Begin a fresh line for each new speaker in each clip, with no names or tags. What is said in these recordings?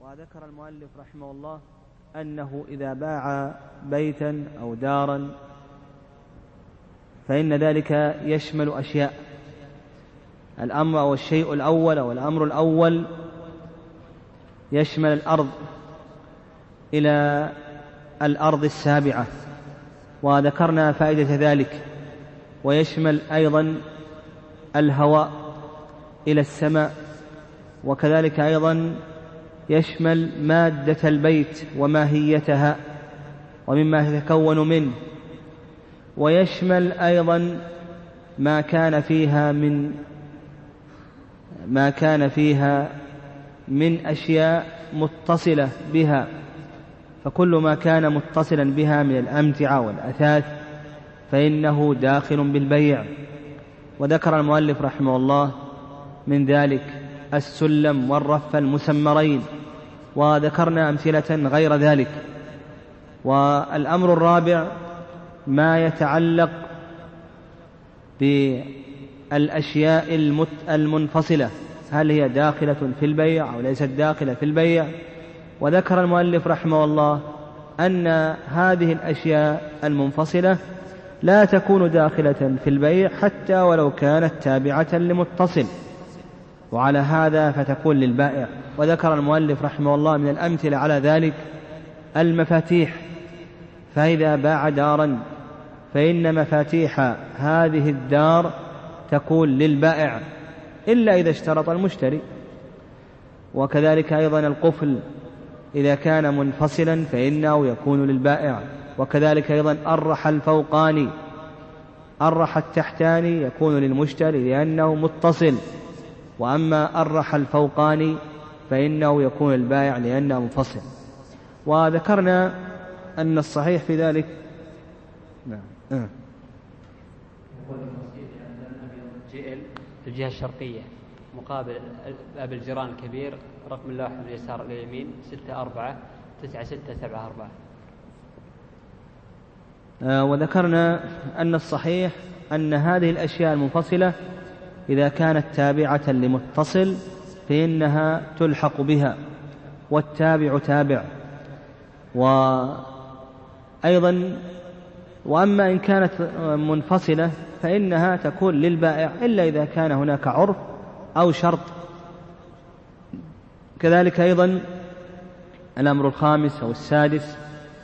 وذكر المؤلف رحمه الله أنه إذا باع بيتا أو دارا فإن ذلك يشمل أشياء. الأمر أو الشيء الأول أو الأمر الأول يشمل الأرض إلى الأرض السابعة، وذكرنا فائدة ذلك، ويشمل أيضا الهواء إلى السماء، وكذلك أيضا يشمل مادة البيت وماهيتها ومما يتكون منه، ويشمل أيضا ما كان فيها من أشياء متصلة بها، فكل ما كان متصلا بها من الأمتعة والأثاث فإنه داخل بالبيع. وذكر المؤلف رحمه الله من ذلك السلم والرف المسمرين، وذكرنا أمثلة غير ذلك. والأمر الرابع ما يتعلق بالأشياء المنفصلة، هل هي داخلة في البيع أو ليست داخلة في البيع. وذكر المؤلف رحمه الله أن هذه الأشياء المنفصلة لا تكون داخلة في البيع حتى ولو كانت تابعة لمتصل، وعلى هذا فتكون للبائع. وذكر المؤلف رحمه الله من الأمثلة على ذلك المفاتيح، فإذا باع دارا فإن مفاتيح هذه الدار تكون للبائع إلا إذا اشترط المشتري. وكذلك أيضا القفل إذا كان منفصلا فإنه يكون للبائع. وكذلك أيضا الرح الفوقاني، الرح التحتاني يكون للمشتري لأنه متصل، وأما الرح الفوقاني فإنه يكون للبائع لأنه منفصل. وذكرنا أن الصحيح في ذلك
في الجهة الشرقية مقابل باب الجيران الكبير، رقم اللوحة من اليسار إلى اليمين 649674.
وذكرنا أن الصحيح أن هذه الأشياء المنفصلة إذا كانت تابعة لمتصل فإنها تلحق بها، والتابع تابع. وأيضا وأما إن كانت منفصلة فإنها تكون للبائع إلا إذا كان هناك عرف أو شرط. كذلك أيضا الأمر الخامس أو السادس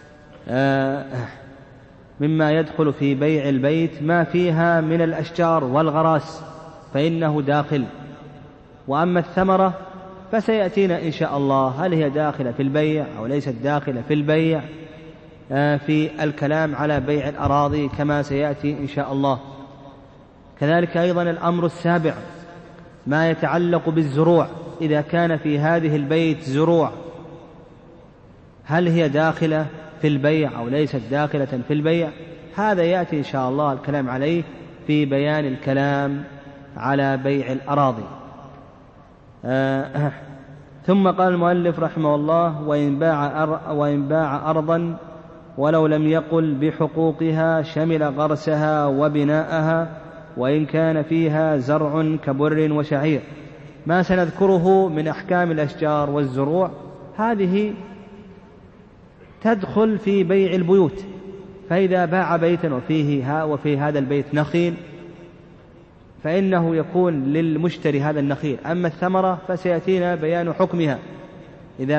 مما يدخل في بيع البيت ما فيها من الأشجار والغراس فإنه داخل. وأما الثمرة فسيأتينا إن شاء الله هل هي داخلة في البيع أو ليست داخلة في البيع في الكلام على بيع الأراضي كما سيأتي إن شاء الله. كذلك أيضا الأمر السابع ما يتعلق بالزروع، إذا كان في هذه البيت زروع هل هي داخلة في البيع أو ليست داخلة في البيع، هذا يأتي إن شاء الله الكلام عليه في بيان الكلام على بيع الأراضي. ثم قال المؤلف رحمه الله وإن باع أرضا ولو لم يقل بحقوقها شمل غرسها وبناءها وإن كان فيها زرع كبر وشعير. ما سنذكره من أحكام الأشجار والزروع هذه تدخل في بيع البيوت، فإذا باع بيتا وفي هذا البيت نخيل فإنه يكون للمشتري هذا النخيل. أما الثمرة فسيأتينا بيان حكمها. إذا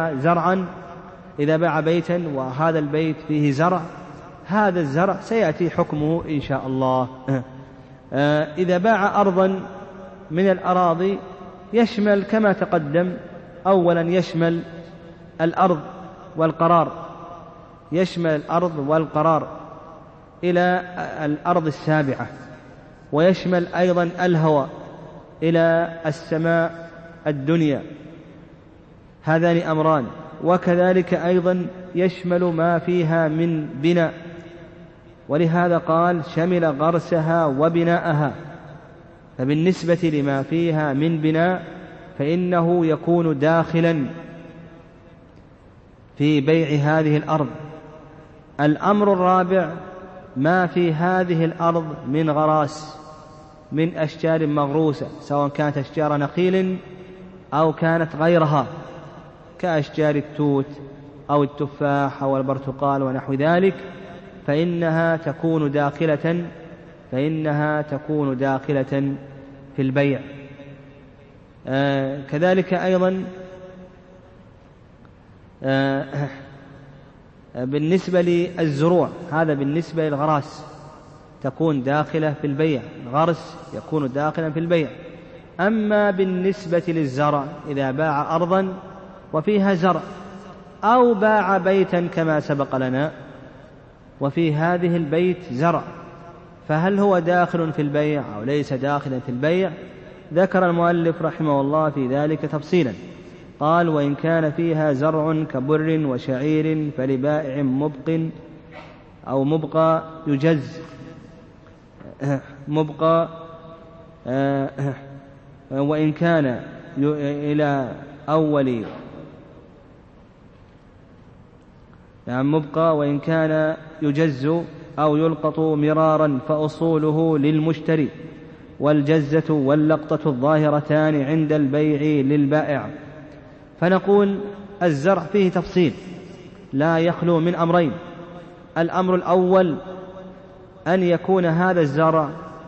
باع بيتا وهذا البيت فيه زرع، هذا الزرع سيأتي حكمه إن شاء الله. إذا باع أرضا من الأراضي يشمل كما تقدم، أولا يشمل الأرض والقرار، يشمل الأرض والقرار إلى الأرض السابعة، ويشمل أيضا الهواء إلى السماء الدنيا، هذان أمران. وكذلك أيضا يشمل ما فيها من بناء، ولهذا قال شمل غرسها وبناءها. فبالنسبة لما فيها من بناء فإنه يكون داخلا في بيع هذه الأرض. الأمر الرابع ما في هذه الأرض من غراس، من أشجار مغروسة، سواء كانت أشجار نخيل أو كانت غيرها، كأشجار التوت أو التفاح أو البرتقال ونحو ذلك، فإنها تكون داخلة في البيع. كذلك أيضا بالنسبة للزروع، هذا بالنسبة للغراس تكون داخلة في البيع، الغرس يكون داخلا في البيع. أما بالنسبة للزرع إذا باع أرضا وفيها زرع أو باع بيتا كما سبق لنا وفي هذه البيت زرع، فهل هو داخل في البيع أو ليس داخلا في البيع؟ ذكر المؤلف رحمه الله في ذلك تفصيلا، قال: وإن كان فيها زرع كبر وشعير فلبائع مبقى يجز وإن كان إلى أول مبقى وإن كان يجز أو يلقط مرارا فأصوله للمشتري، والجزة واللقطة الظاهرتان عند البيع للبائع. فنقول الزرع فيه تفصيل لا يخلو من أمرين: الأمر الأول أن يكون هذا الزرع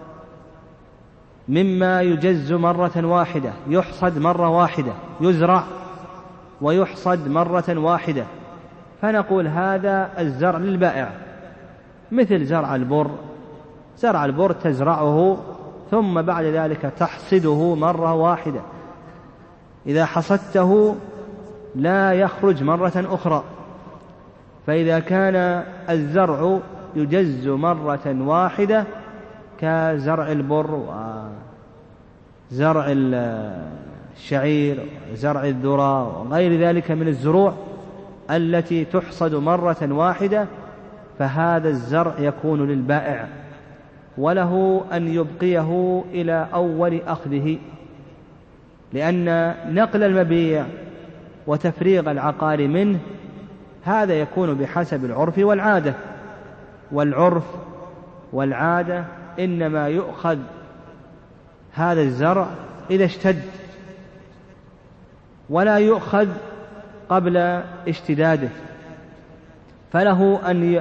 مما يجز مرة واحدة، يحصد مرة واحدة، يزرع ويحصد مرة واحدة، فنقول هذا الزرع للبائع، مثل زرع البر. زرع البر تزرعه ثم بعد ذلك تحصده مرة واحدة، إذا حصدته لا يخرج مرة أخرى. فإذا كان الزرع يجز مرة واحدة كزرع البر وزرع الشعير وزرع الذرة وغير ذلك من الزروع التي تحصد مرة واحدة، فهذا الزرع يكون للبائع، وله أن يبقيه إلى أول أخذه، لأن نقل المبيع وتفريغ العقار منه هذا يكون بحسب العرف والعادة، والعرف والعادة إنما يؤخذ هذا الزرع إذا اشتد، ولا يؤخذ قبل اشتداده، فله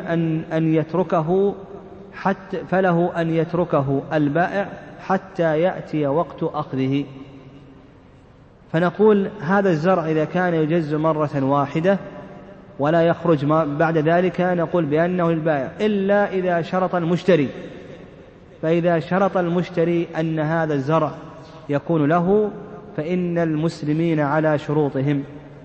أن يتركه البائع حتى يأتي وقت أخذه. فنقول هذا الزرع إذا كان يجز مرة واحدة ولا يخرج بعد ذلك نقول بأنه للبائع، إلا إذا شرط المشتري. فإذا شرط المشتري أن هذا الزرع يكون له فإن المسلمين على شروطهم.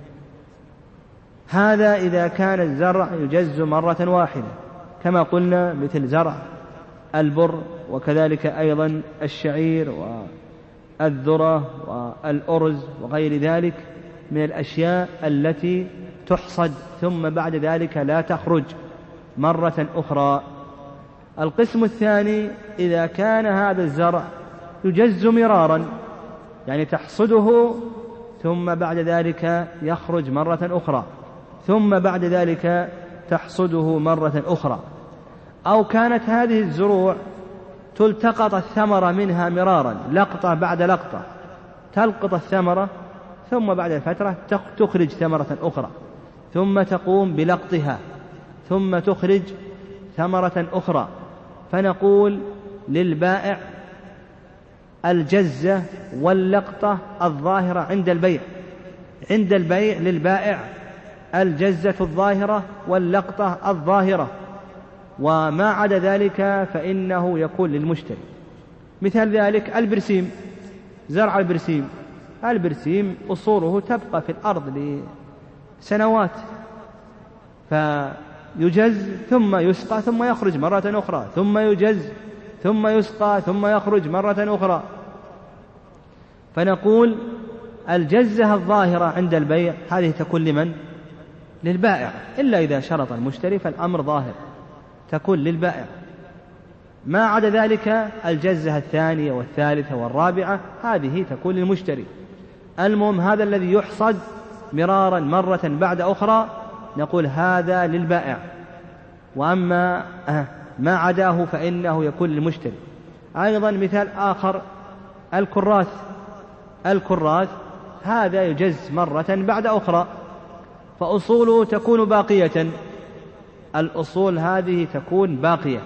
هذا إذا كان الزرع يجز مرة واحدة كما قلنا، مثل زرع البر، وكذلك أيضا الشعير والذرة والأرز وغير ذلك من الأشياء التي تحصد ثم بعد ذلك لا تخرج مرة أخرى. القسم الثاني إذا كان هذا الزرع يجز مرارا، يعني تحصده ثم بعد ذلك يخرج مرة أخرى، ثم بعد ذلك تحصده مرة أخرى، أو كانت هذه الزروع تلتقط الثمرة منها مرارا، لقطة بعد لقطة، تلقط الثمرة ثم بعد فترة تخرج ثمرة أخرى، ثم تقوم بلقطها ثم تخرج ثمرة أخرى، فنقول للبائع الجزة واللقطة الظاهرة عند البيع. عند البيع للبائع الجزة الظاهرة واللقطة الظاهرة، وما عدا ذلك فإنه يكون للمشتري. مثال ذلك البرسيم، زرع البرسيم أصوله تبقى في الأرض لسنوات، فيجز ثم يسقى ثم يخرج مرة أخرى، ثم يجز ثم يسقى ثم يخرج مرة أخرى. فنقول الجزة الظاهرة عند البيع هذه تكون لمن؟ للبائع، إلا إذا شرط المشتري فالأمر ظاهر تكون للبائع. ما عدا ذلك الجزة الثانية والثالثة والرابعة هذه تكون للمشتري. المهم هذا الذي يحصد مرارا مرة بعد أخرى نقول هذا للبائع، وأما ما عداه فإنه يكون للمشتري. أيضا مثال آخر الكراث هذا يجز مرة بعد أخرى، فأصوله تكون باقية، الأصول هذه تكون باقية.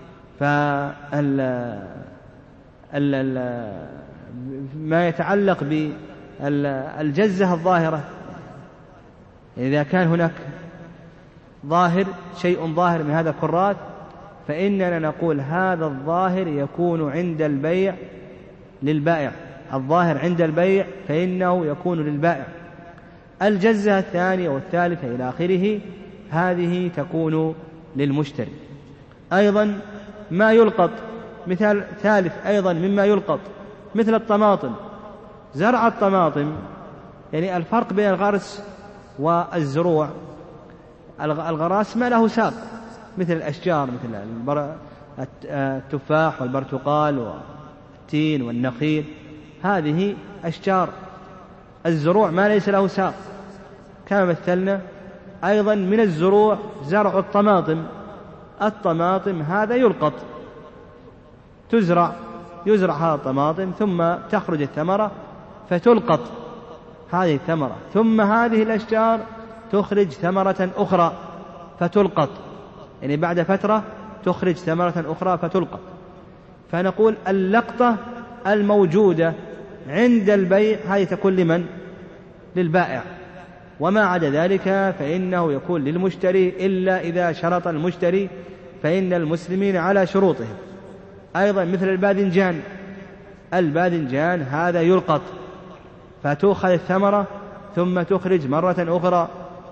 ما يتعلق بالجزة الظاهرة، إذا كان هناك ظاهر شيء ظاهر من هذا الكرات فإننا نقول هذا الظاهر يكون عند البيع للبائع، الظاهر عند البيع فإنه يكون للبائع. الجزة الثانية والثالثة إلى آخره هذه تكون للمشتري. أيضا ما يلقط، مثال ثالث أيضا مما يلقط مثل الطماطم، زرع الطماطم، يعني الفرق بين الغرس والزروع، الغراس ما له ساق مثل الأشجار، مثل التفاح والبرتقال والتين والنخيل، هذه أشجار. الزروع ما ليس له ساق كما مثلنا. أيضا من الزروع زرع الطماطم، الطماطم هذا يلقط، يزرع هذا الطماطم ثم تخرج الثمرة فتلقط هذه الثمرة، ثم هذه الأشجار تخرج ثمرة أخرى فتلقط، يعني بعد فترة تخرج ثمرة أخرى فتلقط. فنقول اللقطة الموجودة عند البيع هذه تكون لمن؟ للبائع، وما عدا ذلك فإنه يكون للمشتري إلا إذا شرط المشتري، فإن المسلمين على شروطهم. أيضا مثل الباذنجان هذا يلقط، فتأخذ الثمرة ثم تخرج مرة أخرى،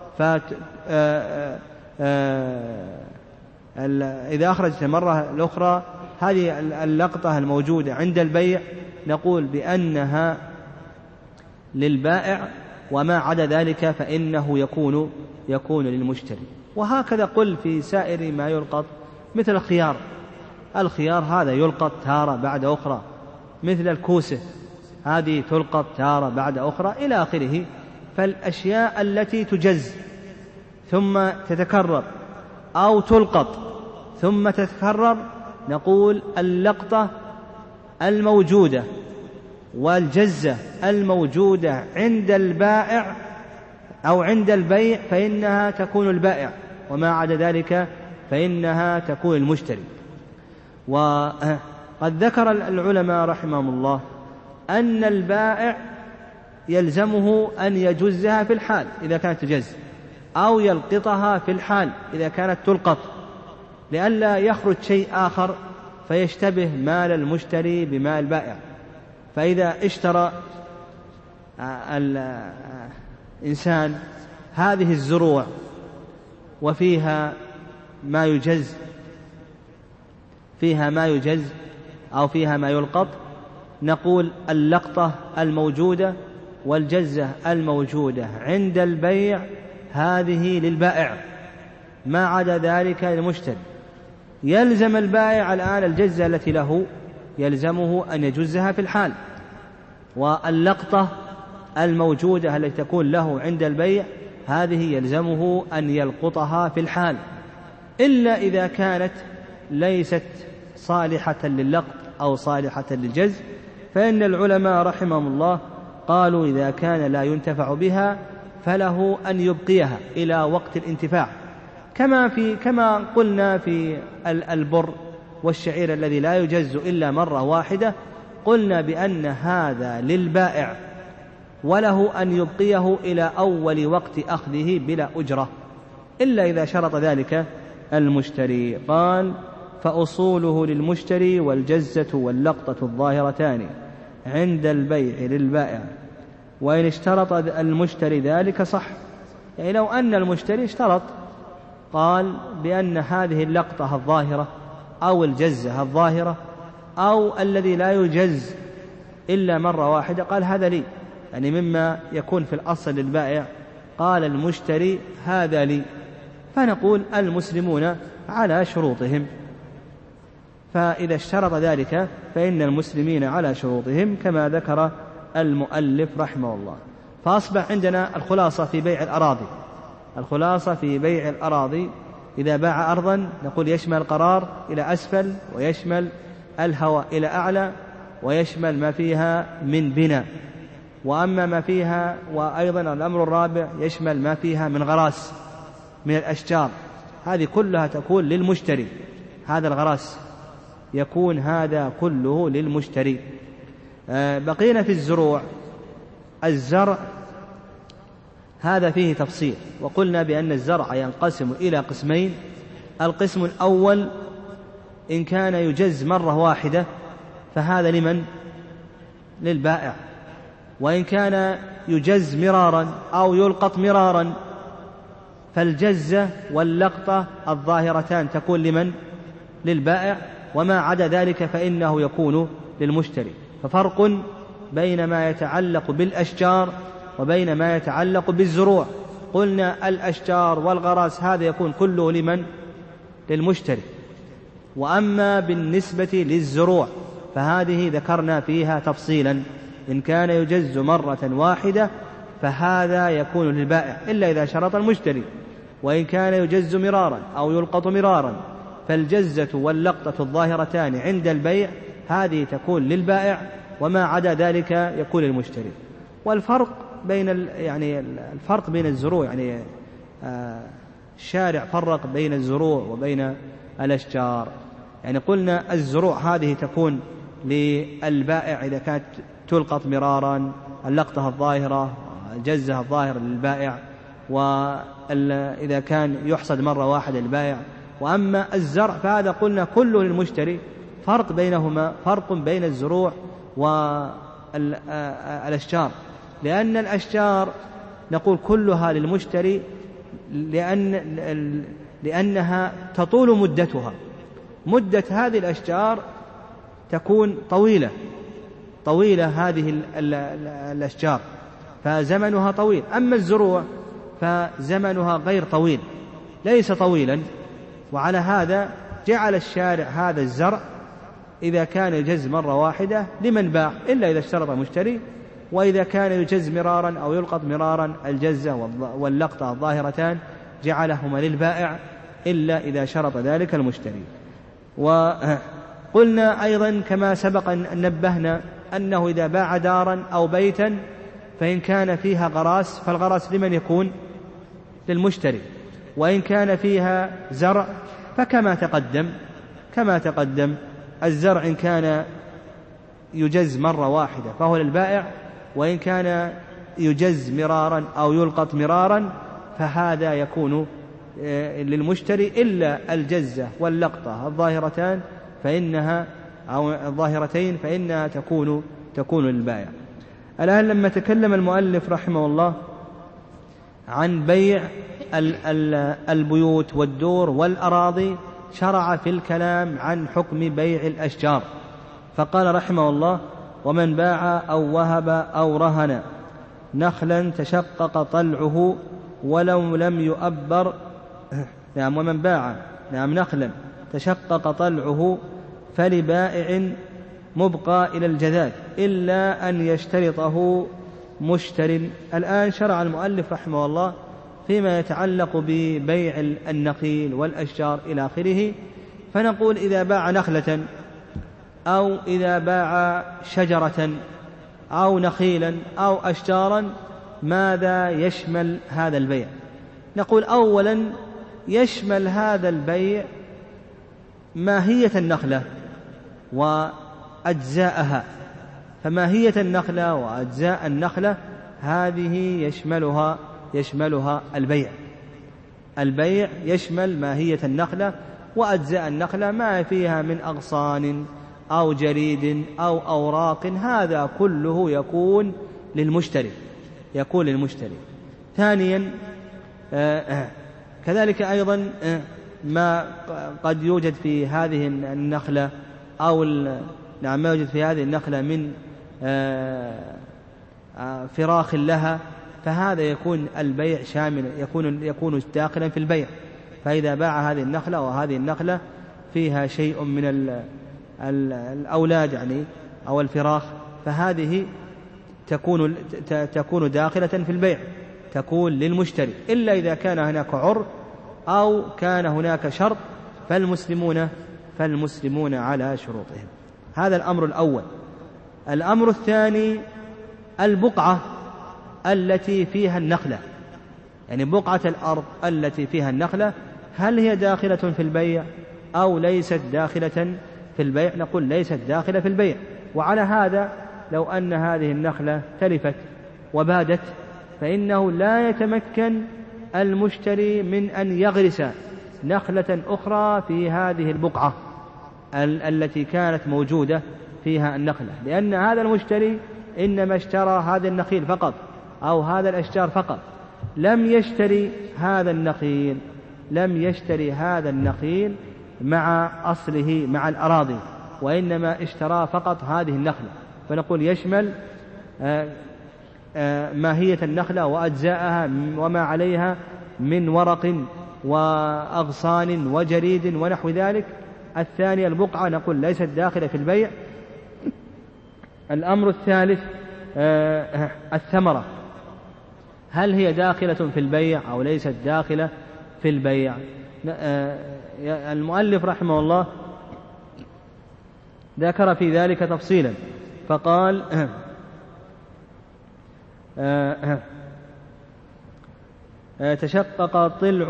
إذا أخرجت المرة الأخرى هذه اللقطة الموجودة عند البيع نقول بأنها للبائع، وما عدا ذلك فإنه يكون للمشتري. وهكذا قل في سائر ما يلقط، مثل الخيار هذا يلقط تارة بعد أخرى، مثل الكوسة هذه تلقط تارة بعد أخرى إلى آخره. فالأشياء التي تجز ثم تتكرر أو تلقط ثم تتكرر نقول اللقطة الموجودة والجزة الموجودة عند البائع أو عند البيع فإنها تكون البائع، وما عدا ذلك فإنها تكون المشتري. وقد ذكر العلماء رحمهم الله أن البائع يلزمه أن يجزها في الحال إذا كانت تجز، أو يلقطها في الحال إذا كانت تلقط، لئلا يخرج شيء آخر فيشتبه مال المشتري بمال البائع. فإذا اشترى الإنسان هذه الزروع وفيها ما يجز، أو فيها ما يلقط، نقول اللقطة الموجودة والجزة الموجودة عند البيع هذه للبائع، ما عدا ذلك للمشتري. يلزم البائع الآن الجزة التي له يلزمه أن يجزها في الحال، واللقطة الموجودة التي تكون له عند البيع هذه يلزمه أن يلقطها في الحال، إلا إذا كانت ليست صالحة لللقط أو صالحة للجز، فإن العلماء رحمهم الله قالوا إذا كان لا ينتفع بها فله أن يبقيها إلى وقت الانتفاع، كما قلنا في البر والشعير الذي لا يجز إلا مرة واحدة، قلنا بأن هذا للبائع وله أن يبقيه إلى أول وقت أخذه بلا أجرة، إلا إذا شرط ذلك المشتري. قال فأصوله للمشتري والجزة واللقطة الظاهرتان عند البيع للبائع، وإن اشترط المشتري ذلك صح. يعني لو أن المشتري اشترط قال بأن هذه اللقطة الظاهرة أو الجزة الظاهرة أو الذي لا يجز إلا مرة واحدة، قال هذا لي، يعني مما يكون في الأصل للبائع، قال المشتري هذا لي، فنقول المسلمون على شروطهم. فإذا اشترط ذلك فإن المسلمين على شروطهم كما ذكر المؤلف رحمه الله. فأصبح عندنا الخلاصة في بيع الأراضي. إذا باع أرضا نقول يشمل القرار إلى أسفل، ويشمل الهواء إلى أعلى، ويشمل ما فيها من بناء. وأما ما فيها، وأيضا الأمر الرابع يشمل ما فيها من غراس من الأشجار، هذه كلها تكون للمشتري. هذا الغراس يكون هذا كله للمشتري. بقينا في الزروع. الزرع هذا فيه تفصيل، وقلنا بأن الزرع ينقسم إلى قسمين. القسم الأول إن كان يجز مرة واحدة فهذا لمن؟ للبائع. وإن كان يجز مرارا أو يلقط مرارا فالجزة واللقطة الظاهرتان تكون لمن؟ للبائع، وما عدا ذلك فإنه يكون للمشتري. ففرق بين ما يتعلق بالأشجار وبين ما يتعلق بالزروع. قلنا الأشجار والغراس هذا يكون كله لمن؟ للمشتري. وأما بالنسبة للزروع فهذه ذكرنا فيها تفصيلا، إن كان يجز مرة واحدة فهذا يكون للبائع إلا إذا شرط المشتري، وإن كان يجز مرارا أو يلقط مرارا فالجزة واللقطة الظاهرتان عند البيع هذه تكون للبائع، وما عدا ذلك يكون للمشتري. والفرق بين الفرق بين الزروع، الشارع فرق بين الزروع وبين الأشجار. قلنا الزروع هذه تكون للبائع إذا كانت تلقط مرارا، اللقطة الظاهرة الجزة الظاهرة للبائع، وإذا كان يحصد مرة واحدة للبائع. وأما الزرع فهذا قلنا كله للمشتري. فرق بينهما فرق بين الزروع والأشجار، لأن الأشجار نقول كلها للمشتري لأنها تطول مدتها. مدة هذه الأشجار تكون طويلة هذه الأشجار فزمنها طويل. أما الزروع فزمنها غير طويل، ليس طويلا. وعلى هذا جعل الشارع هذا الزرع إذا كان يجز مرة واحدة لمن باع إلا إذا اشترط المشتري، وإذا كان يجز مرارا أو يلقط مرارا الجزة واللقطة الظاهرتان جعلهما للبائع إلا إذا شرط ذلك المشتري. وقلنا أيضا كما سبق أن نبهنا أنه إذا باع دارا أو بيتا فإن كان فيها غراس فالغراس لمن يكون؟ للمشتري. وإن كان فيها زرع فكما تقدم الزرع إن كان يجز مرة واحدة فهو للبائع، وإن كان يجز مرارا أو يلقط مرارا فهذا يكون للمشتري إلا الجزة واللقطة الظاهرتان فإنها تكون للبائع. الآن لما تكلم المؤلف رحمه الله عن بيع البيوت والدور والأراضي شرع في الكلام عن حكم بيع الأشجار، فقال رحمه الله: ومن باع أو وهب أو رهن نخلا تشقق طلعه ولو لم يؤبر ومن باع نخلا تشقق طلعه فلبائع مبقى إلى الجذاذ إلا أن يشترطه مشتر. الآن شرع المؤلف رحمه الله فيما يتعلق ببيع النخيل والأشجار إلى آخره. فنقول إذا باع نخلة أو إذا باع شجرة أو نخيلا أو أشجارا ماذا يشمل هذا البيع؟ نقول أولا يشمل هذا البيع ماهية النخلة وأجزاءها. فماهية النخلة وأجزاء النخلة هذه يشملها البيع يشمل ماهية النخلة وأجزاء النخلة، ما فيها من أغصان أو جريد أو أوراق، هذا كله يكون للمشتري. ثانيا كذلك أيضا ما قد يوجد في هذه النخلة أو ما يوجد في هذه النخلة من فراخ لها، فهذا يكون البيع شامل، يكون داخلا في البيع. فإذا باع هذه النخلة وهذه النخلة فيها شيء من الأولاد أو الفراخ، فهذه تكون داخلة في البيع، تكون للمشتري، إلا إذا كان هناك عرض أو كان هناك شرط فالمسلمون على شروطهم. هذا الأمر الأول. الأمر الثاني البقعة التي فيها النخلة، يعني بقعة الأرض التي فيها النخلة هل هي داخلة في البيع أو ليست داخلة في البيع؟ نقول ليست داخلة في البيع. وعلى هذا لو أن هذه النخلة تلفت وبادت فإنه لا يتمكن المشتري من أن يغرس نخلة أخرى في هذه البقعة التي كانت موجودة فيها النخلة، لأن هذا المشتري إنما اشترى هذا النخيل فقط أو هذا الأشجار فقط، لم يشتري هذا النخيل مع أصله مع الأراضي، وإنما اشترى فقط هذه النخلة. فنقول يشمل ماهية النخلة وأجزاءها وما عليها من ورق وأغصان وجريد ونحو ذلك. الثانية البقعة نقول ليست داخلة في البيع. الأمر الثالث الثمرة، هل هي داخلة في البيع أو ليست داخلة في البيع؟ المؤلف رحمه الله ذكر في ذلك تفصيلا فقال تشقق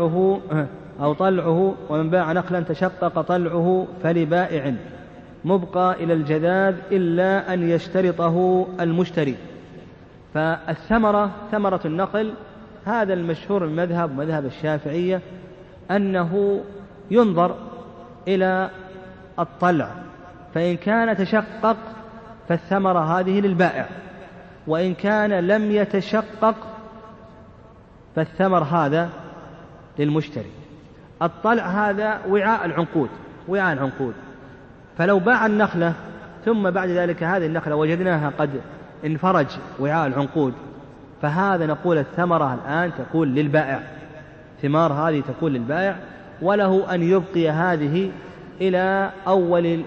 طلعه ومن باع نخلا تشقق طلعه فلبائع مبقى إلى الجذاذ إلا أن يشترطه المشتري. فالثمرة ثمرة النخل هذا المشهور المذهب مذهب الشافعية أنه ينظر إلى الطلع، فإن كان تشقق فالثمرة هذه للبائع، وإن كان لم يتشقق فالثمر هذا للمشتري. الطلع هذا وعاء العنقود، فلو باع النخلة ثم بعد ذلك هذه النخلة وجدناها قد انفرج وعاء العنقود، فهذا نقول الثمرة الآن تكون للبائع، ثمار هذه تكون للبائع، وله أن يبقي هذه إلى أول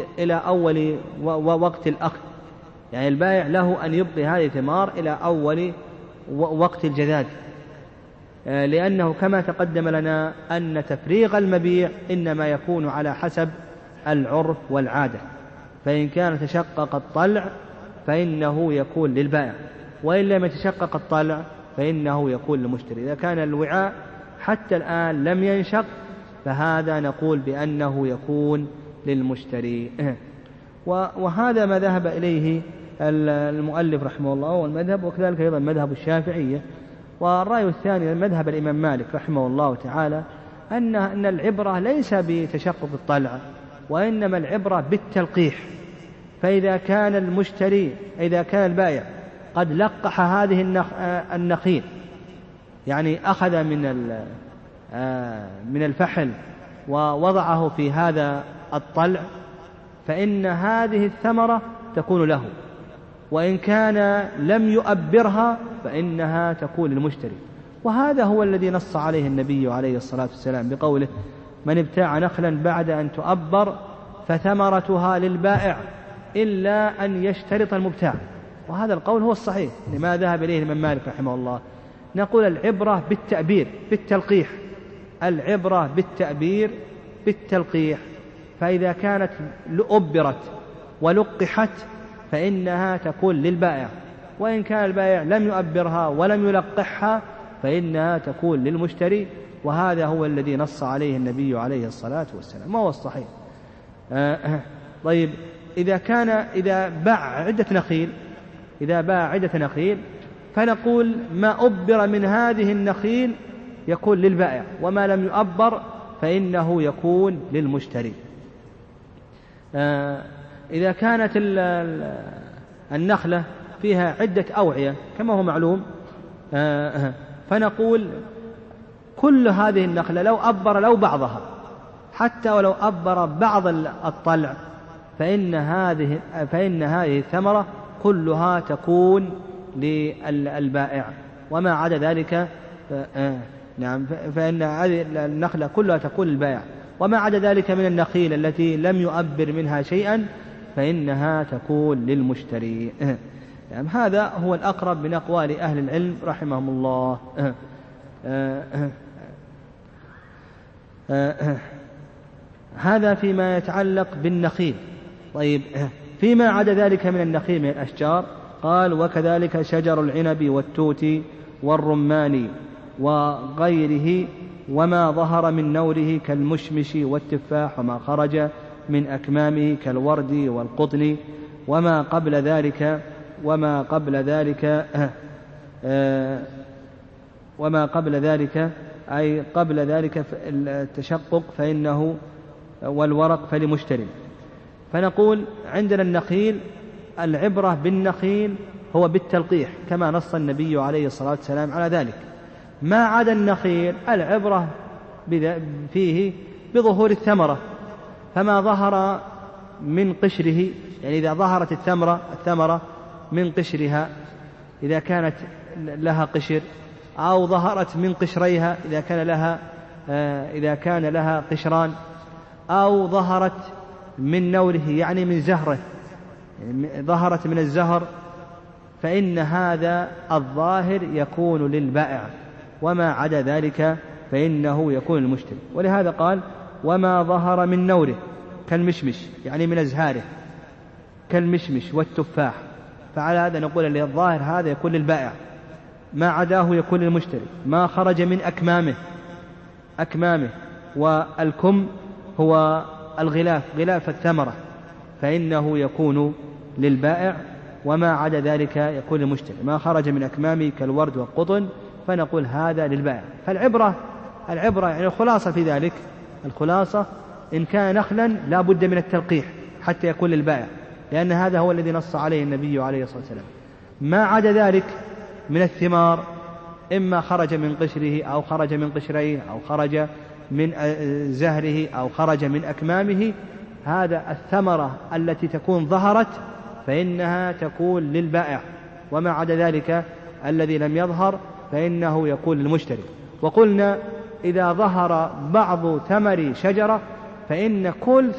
وقت الأخذ، يعني البائع له أن يبقي هذه الثمار إلى أول وقت الجذاذ، لأنه كما تقدم لنا أن تفريغ المبيع إنما يكون على حسب العرف والعادة، فإن كان تشقق الطلع فإنه يكون للبائع، وإن لم يتشقق الطلع فإنه يكون للمشتري. إذا كان الوعاء حتى الآن لم ينشق فهذا نقول بأنه يكون للمشتري. وهذا ما ذهب إليه المؤلف رحمه الله والمذهب، وكذلك أيضا مذهب الشافعية. والرأي الثاني مذهب الإمام مالك رحمه الله تعالى أن العبرة ليس بتشقق الطلع، وإنما العبرة بالتلقيح. فإذا كان البائع قد لقح هذه النخيل، يعني أخذ من الفحل ووضعه في هذا الطلع، فإن هذه الثمرة تكون له، وإن كان لم يؤبرها فإنها تكون للمشتري. وهذا هو الذي نص عليه النبي عليه الصلاة والسلام بقوله: من ابتاع نخلا بعد أن تؤبر فثمرتها للبائع إلا أن يشترط المبتاع. وهذا القول هو الصحيح لما ذهب إليه الإمام مالك رحمه الله. نقول العبرة بالتلقيح، العبرة بالتلقيح. فإذا كانت أبرت ولقحت فإنها تكون للبائع، وإن كان البائع لم يؤبرها ولم يلقحها فإنها تكون للمشتري. وهذا هو الذي نص عليه النبي عليه الصلاة والسلام، ما هو الصحيح. طيب، إذا باع عدة نخيل فنقول ما أبر من هذه النخيل يكون للبائع، وما لم يؤبر فإنه يكون للمشتري. إذا كانت النخلة فيها عدة أوعية كما هو معلوم، فنقول كل هذه النخلة لو أبر لو بعضها، حتى ولو أبر بعض الطلع، فإن هذه الثمرة كلها تكون للبائع، وما عدا ذلك فإن هذه النخلة كلها تكون للبائع، وما عدا ذلك من النخيل التي لم يؤبر منها شيئا فإنها تكون للمشتري. هذا هو الأقرب من أقوال أهل العلم رحمهم الله. هذا فيما يتعلق بالنخيل. طيب، فيما عدا ذلك من النخيل من الأشجار قال وكذلك شجر العنب والتوت والرمان وغيره وما ظهر من نوره كالمشمش والتفاح وما خرج من أكمامه كالورد والقطن وما قبل ذلك أي قبل ذلك التشقق فإنه والورق فلمشتر. فنقول عندنا النخيل العبرة بالنخيل هو بالتلقيح كما نص النبي عليه الصلاة والسلام على ذلك. ما عدا النخيل العبرة فيه بظهور الثمرة، فما ظهر من قشره يعني إذا ظهرت الثمرة من قشرها إذا كانت لها قشر، أو ظهرت من قشريها إذا كان لها قشران، أو ظهرت من نوره يعني من زهره يعني ظهرت من الزهر، فإن هذا الظاهر يكون للبائع، وما عدا ذلك فإنه يكون للمشتري. ولهذا قال وما ظهر من نوره كالمشمش يعني من أزهاره كالمشمش والتفاح، فعلى هذا نقول اللي الظاهر هذا يكون للبائع، ما عداه يكون للمشتري. ما خرج من أكمامه والكم هو غلاف الثمرة فإنه يكون للبائع، وما عدا ذلك يكون للمشتري. ما خرج من أكمامه كالورد والقطن فنقول هذا للبائع. فالعبرة يعني الخلاصة في ذلك، الخلاصة إن كان نخلا لا بد من التلقيح حتى يكون للبائع، لأن هذا هو الذي نص عليه النبي عليه الصلاة والسلام. ما عدا ذلك من الثمار إما خرج من قشره أو خرج من قشريه أو خرج من زهره أو خرج من أكمامه، هذا الثمرة التي تكون ظهرت فإنها تكون للبائع، وما عدا ذلك الذي لم يظهر فإنه يكون للمشتري. وقلنا إذا ظهر بعض ثمر شجرة فإن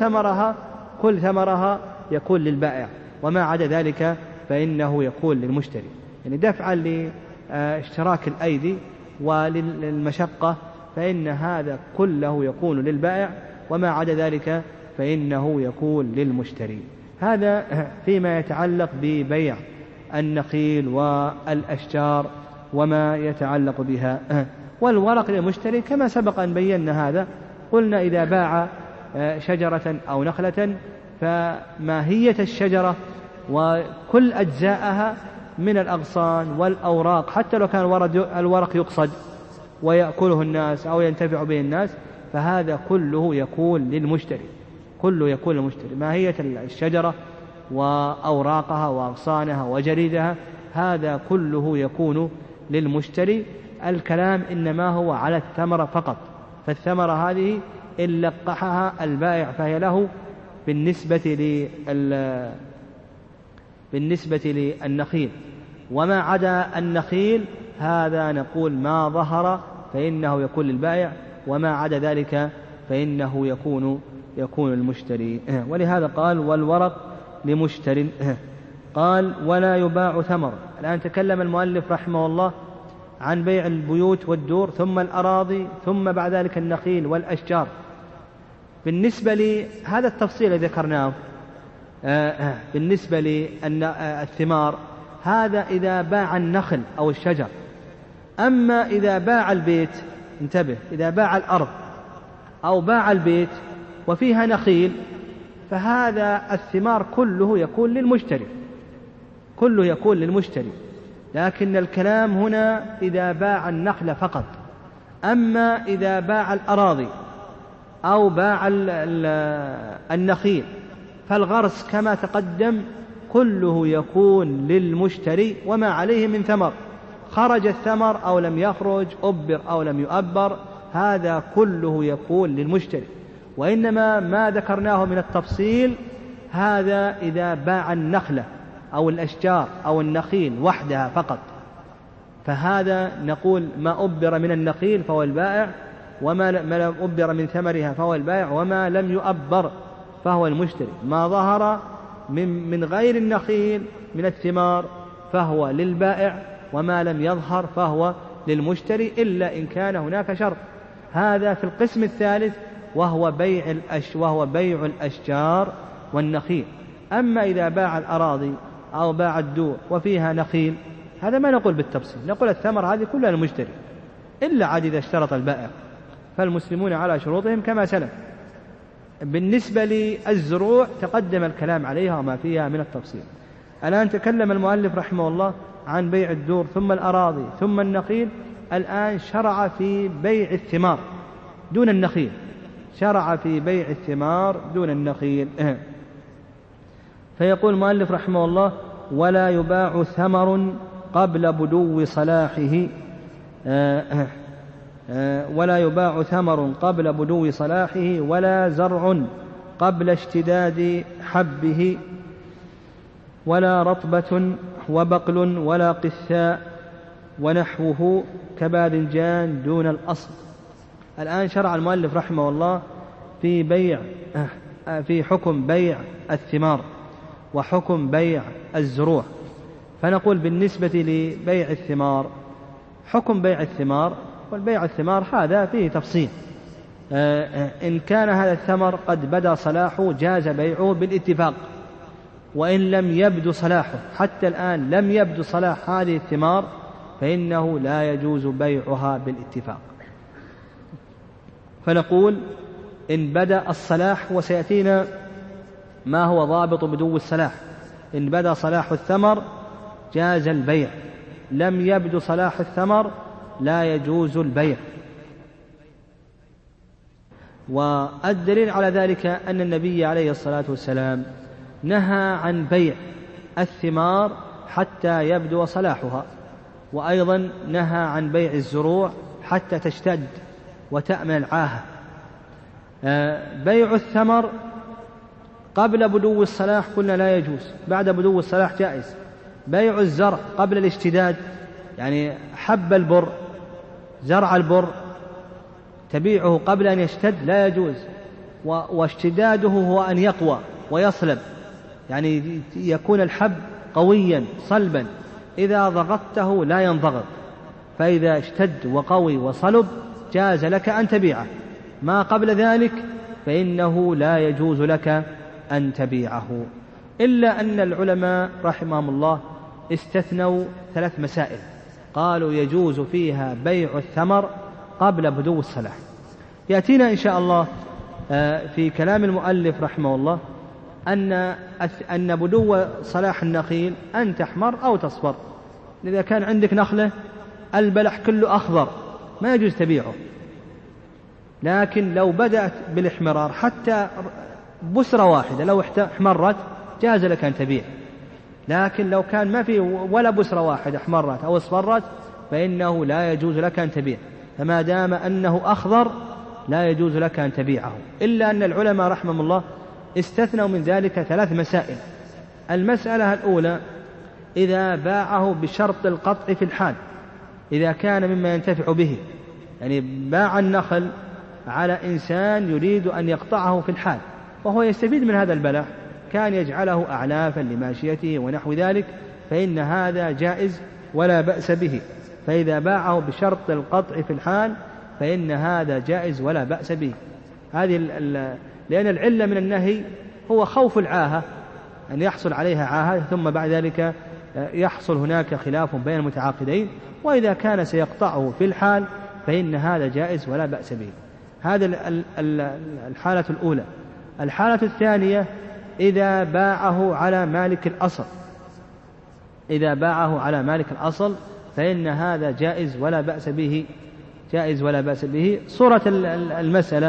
كل ثمرها يكون للبائع، وما عدا ذلك فإنه يكون للمشتري، يعني دفعا لاشتراك الأيدي وللمشقة فإن هذا كله يكون للبائع، وما عدا ذلك فإنه يكون للمشتري. هذا فيما يتعلق ببيع النخيل والأشجار وما يتعلق بها. والورق للمشتري كما سبق أن بينا هذا، قلنا إذا باع شجرة أو نخلة فماهية الشجرة وكل أجزاءها من الأغصان والأوراق، حتى لو كان الورق يقصد ويأكله الناس أو ينتفع به الناس، فهذا كله يكون للمشتري، ماهية الشجرة وأوراقها وأغصانها وجريدها هذا كله يكون للمشتري. الكلام إنما هو على الثمرة فقط، فالثمرة هذه إن لقحها البائع فهي له بالنسبة للنخيل. وما عدا النخيل هذا نقول ما ظهر فإنه يكون للبائع، وما عدا ذلك فإنه يكون المشتري. ولهذا قال والورق لمشتر. قال ولا يباع ثمر. الآن تكلم المؤلف رحمه الله عن بيع البيوت والدور ثم الأراضي ثم بعد ذلك النخيل والأشجار. بالنسبة لهذا التفصيل الذي ذكرناه بالنسبة للثمار هذا إذا باع النخل أو الشجر. أما إذا باع البيت، انتبه، إذا باع الأرض أو باع البيت وفيها نخيل فهذا الثمار كله يكون للمشتري، لكن الكلام هنا إذا باع النخل فقط. أما إذا باع الأراضي أو باع النخيل فالغرس كما تقدم كله يكون للمشتري، وما عليه من ثمر، خرج الثمر أو لم يخرج، أبر أو لم يؤبر، هذا كله يكون للمشتري. وإنما ما ذكرناه من التفصيل هذا إذا باع النخلة أو الأشجار أو النخيل وحدها فقط، فهذا نقول ما أبر من النخيل فهو البائع، وما لم أبر من ثمرها فهو البائع، وما لم يؤبر فهو المشتري. ما ظهر من غير النخيل من الثمار فهو للبائع، وما لم يظهر فهو للمشتري، إلا إن كان هناك شرط. هذا في القسم الثالث وهو بيع الأشجار والنخيل. أما إذا باع الأراضي أو باع الدور وفيها نخيل، هذا ما نقول بالتفصيل، نقول الثمر هذه كلها المشتري، إلا عاد إذا اشترط البائع، فالمسلمون على شروطهم كما سلف. بالنسبة للزروع تقدم الكلام عليها وما فيها من التفصيل. الآن تكلم المؤلف رحمه الله عن بيع الدور ثم الأراضي ثم النخيل، الآن شرع في بيع الثمار دون النخيل، شرع في بيع الثمار دون النخيل. فيقول المؤلف رحمه الله: ولا يباع ثمر قبل بدو صلاحه، ولا يباع ثمر قبل بدو صلاحه، ولا زرع قبل اشتداد حبه، ولا رطبة وبقل ولا قثاء ونحوه كباذنجان دون الأصل. الآن شرع المؤلف رحمه الله في حكم بيع الثمار وحكم بيع الزروع. فنقول بالنسبة لبيع الثمار حكم بيع الثمار، والبيع الثمار هذا فيه تفصيل. إن كان هذا الثمر قد بدا صلاحه جاز بيعه بالاتفاق، وإن لم يبدو صلاحه، حتى الآن لم يبدو صلاح هذه الثمار، فإنه لا يجوز بيعها بالاتفاق. فنقول إن بدا الصلاح، وسيأتينا ما هو ضابط بدو الصلاح، إن بدا صلاح الثمر جاز البيع، لم يبدو صلاح الثمر لا يجوز البيع. والدليل على ذلك أن النبي عليه الصلاة والسلام نهى عن بيع الثمار حتى يبدو صلاحها، وأيضا نهى عن بيع الزروع حتى تشتد وتأمن العاهة. بيع الثمر قبل بدو الصلاح قلنا لا يجوز، بعد بدو الصلاح جائز. بيع الزرع قبل الاشتداد، يعني حب البر، زرع البر تبيعه قبل أن يشتد لا يجوز، واشتداده هو أن يقوى ويصلب، يعني يكون الحب قويا صلبا، إذا ضغطته لا ينضغط، فإذا اشتد وقوي وصلب جاز لك أن تبيعه. ما قبل ذلك فإنه لا يجوز لك أن تبيعه، إلا أن العلماء رحمهم الله استثنوا 3 مسائل قالوا يجوز فيها بيع الثمر قبل بدو الصلاح. يأتينا إن شاء الله في كلام المؤلف رحمه الله أن بدو صلاح النخيل أن تحمر أو تصفر. إذا كان عندك نخلة البلح كله أخضر ما يجوز تبيعه، لكن لو بدأت بالاحمرار حتى بسرة واحدة لو احمرت جاز لك أن تبيع، لكن لو كان ما في ولا بسرة واحدة احمرت أو اصفرت فإنه لا يجوز لك أن تبيع، فما دام أنه أخضر لا يجوز لك أن تبيعه. إلا أن العلماء رحمهم الله استثنوا من ذلك 3 مسائل. المسألة الأولى إذا باعه بشرط القطع في الحال، إذا كان مما ينتفع به، يعني باع النخل على إنسان يريد أن يقطعه في الحال وهو يستفيد من هذا البلح، كان يجعله أعلافا لماشيته ونحو ذلك، فإن هذا جائز ولا بأس به. فإذا باعه بشرط القطع في الحال فإن هذا جائز ولا بأس به. لأن العلة من النهي هو خوف العاهة، أن يحصل عليها عاهة ثم بعد ذلك يحصل هناك خلاف بين المتعاقدين، وإذا كان سيقطعه في الحال فإن هذا جائز ولا بأس به. هذا الحالة الأولى. الحالة الثانية إذا باعه على مالك الأصل، إذا باعه على مالك الأصل فإن هذا جائز ولا بأس به، جائز ولا بأس به. صورة المسألة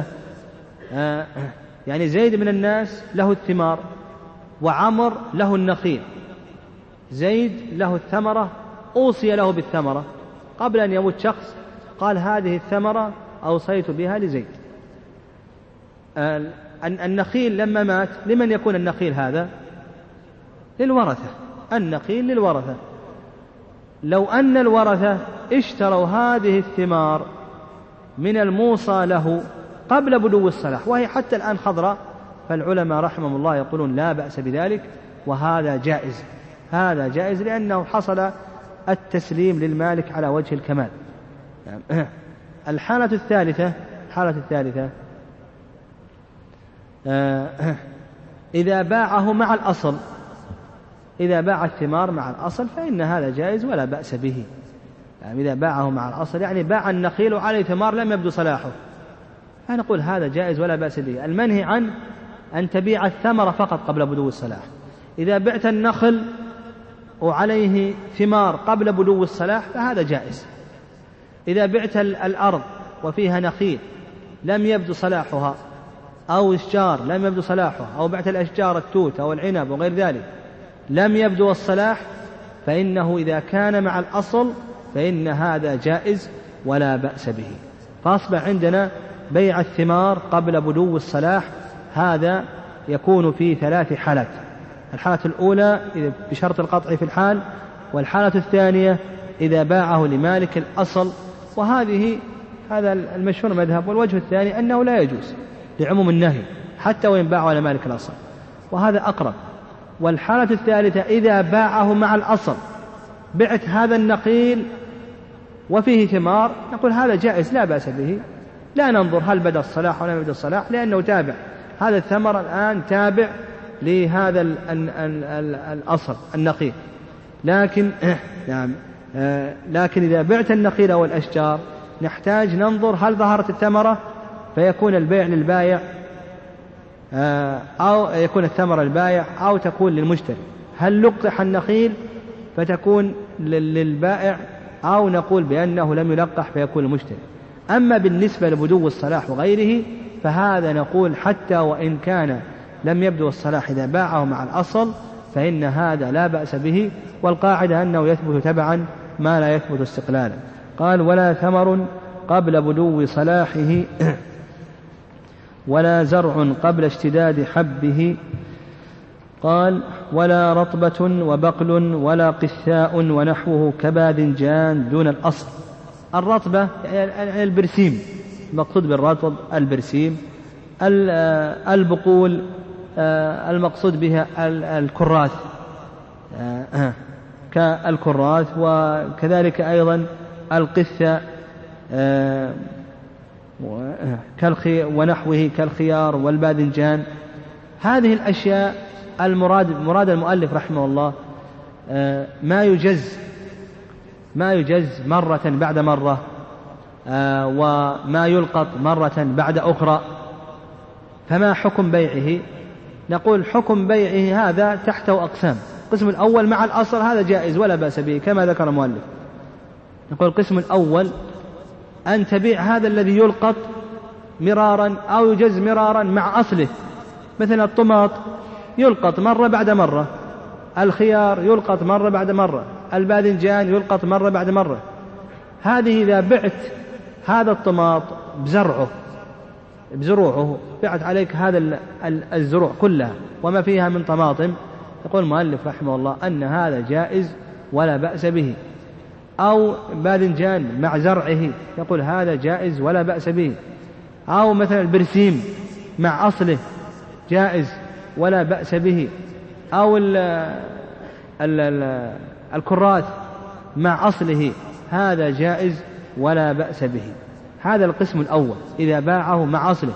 يعني زيد من الناس له الثمار وعمر له النخيل، زيد له الثمرة أوصي له بالثمرة قبل أن يموت شخص قال هذه الثمرة أوصيت بها لزيد. النخيل لما مات لمن يكون النخيل هذا؟ للورثة، النخيل للورثة. لو أن الورثة اشتروا هذه الثمار من الموصى له قبل بدو الصلاح وهي حتى الآن خضراء، فالعلماء رحمهم الله يقولون لا بأس بذلك، وهذا جائز، هذا جائز لأنه حصل التسليم للمالك على وجه الكمال. الحالة الثالثة، إذا باعه مع الأصل، إذا باع الثمار مع الأصل فإن هذا جائز ولا بأس به. يعني إذا باعه مع الأصل يعني باع النخيل وعليه ثمار لم يبدو صلاحه، فنقول هذا جائز ولا بأس به. المنهي عنه أن تبيع الثمر فقط قبل بدو الصلاح. إذا بعت النخل وعليه ثمار قبل بدو الصلاح فهذا جائز. إذا بعت الأرض وفيها نخيل لم يبدو صلاحها أو الشجار لم يبدو صلاحها، أو بعت الأشجار التوت أو العنب وغير ذلك لم يبدو الصلاح، فإنه إذا كان مع الأصل فإن هذا جائز ولا بأس به. فأصبح عندنا بيع الثمار قبل بدو الصلاح هذا يكون في 3 حالات. الحالة الأولى بشرط القطع في الحال، والحالة الثانية إذا باعه لمالك الأصل، هذا المشهور مذهب. والوجه الثاني أنه لا يجوز لعموم النهي حتى وإن باعه على مالك الأصل، وهذا أقرب. والحالة الثالثة إذا باعه مع الأصل، بعت هذا النخيل وفيه ثمار، نقول هذا جائز لا بأس به، لا ننظر هل بدأ الصلاح أو لم يبدأ الصلاح، لأنه تابع. هذا الثمر الآن تابع لهذا الأصل النخيل. لكن إذا بعت النخيل أو الأشجار نحتاج ننظر هل ظهرت الثمرة فيكون البيع للبائع، أو يكون الثمرة للبائع أو تكون للمشتري. هل لقح النخيل فتكون للبائع، أو نقول بأنه لم يلقح فيكون للمشتري. أما بالنسبة لبدو الصلاح وغيره فهذا نقول حتى وإن كان لم يبدو الصلاح إذا باعه مع الأصل فإن هذا لا بأس به، والقاعدة أنه يثبت تبعا ما لا يثبت استقلالا. قال: ولا ثمر قبل بدو صلاحه ولا زرع قبل اشتداد حبه. قال: ولا رطبة وبقل ولا قثاء ونحوه كباذنجان دون الأصل. الرطبة يعني البرسيم، المقصود بالرطب البرسيم. البقول المقصود بها الكراث كالكراث، وكذلك أيضا القثة ونحوه كالخيار والباذنجان. هذه الأشياء مراد المؤلف رحمه الله ما يجز مرة بعد مرة، وما يلقط مرة بعد أخرى. فما حكم بيعه؟ نقول حكم بيعه هذا تحته أقسام. القسم الأول مع الأصل هذا جائز ولا بأس به كما ذكر المؤلف. نقول القسم الأول أن تبيع هذا الذي يلقط مرارا أو يجز مرارا مع أصله، مثل الطماط يلقط مرة بعد مرة، الخيار يلقط مرة بعد مرة، الباذنجان يلقط مرة بعد مرة. هذه إذا بعت هذا الطماط بزروعه بعت عليك هذا الزروع كلها وما فيها من طماطم، يقول المؤلف رحمه الله أن هذا جائز ولا بأس به. أو باذنجان مع زرعه، يقول هذا جائز ولا بأس به. أو مثلا البرسيم مع أصله جائز ولا بأس به. أو الكراث مع أصله هذا جائز ولا بأس به. هذا القسم الأول إذا باعه مع أصله.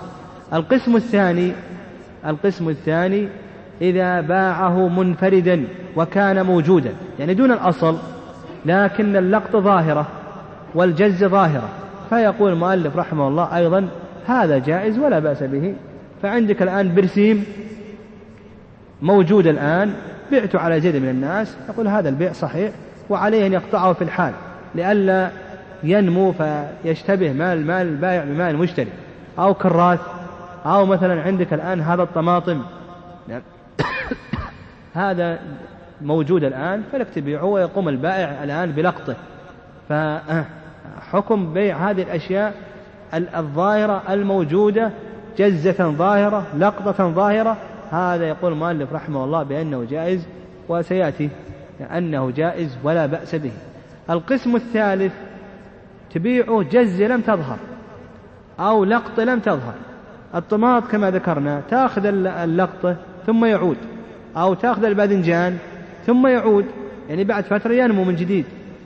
القسم الثاني إذا باعه منفردا وكان موجودا، يعني دون الأصل لكن اللقط ظاهرة والجز ظاهرة، فيقول المؤلف رحمه الله أيضا هذا جائز ولا بأس به. فعندك الآن برسيم موجود الآن، بعت على زيد من الناس، يقول هذا البيع صحيح وعليه أن يقطعه في الحال لئلا ينمو فيشتبه مال البائع بمال المشتري. أو كراث، أو مثلا عندك الآن هذا الطماطم هذا موجود الآن فلك تبيعه ويقوم البائع الآن بلقطه. فحكم بيع هذه الأشياء الظاهرة الموجودة، جزة ظاهرة لقطة ظاهرة، هذا يقول المؤلف رحمه الله بأنه جائز، وسيأتي أنه جائز ولا بأس به. القسم الثالث تبيعه جزة لم تظهر أو لقطة لم تظهر. الطماط كما ذكرنا تأخذ اللقطة ثم يعود، أو تأخذ الباذنجان ثم يعود، يعني بعد فترة ينمو من جديد،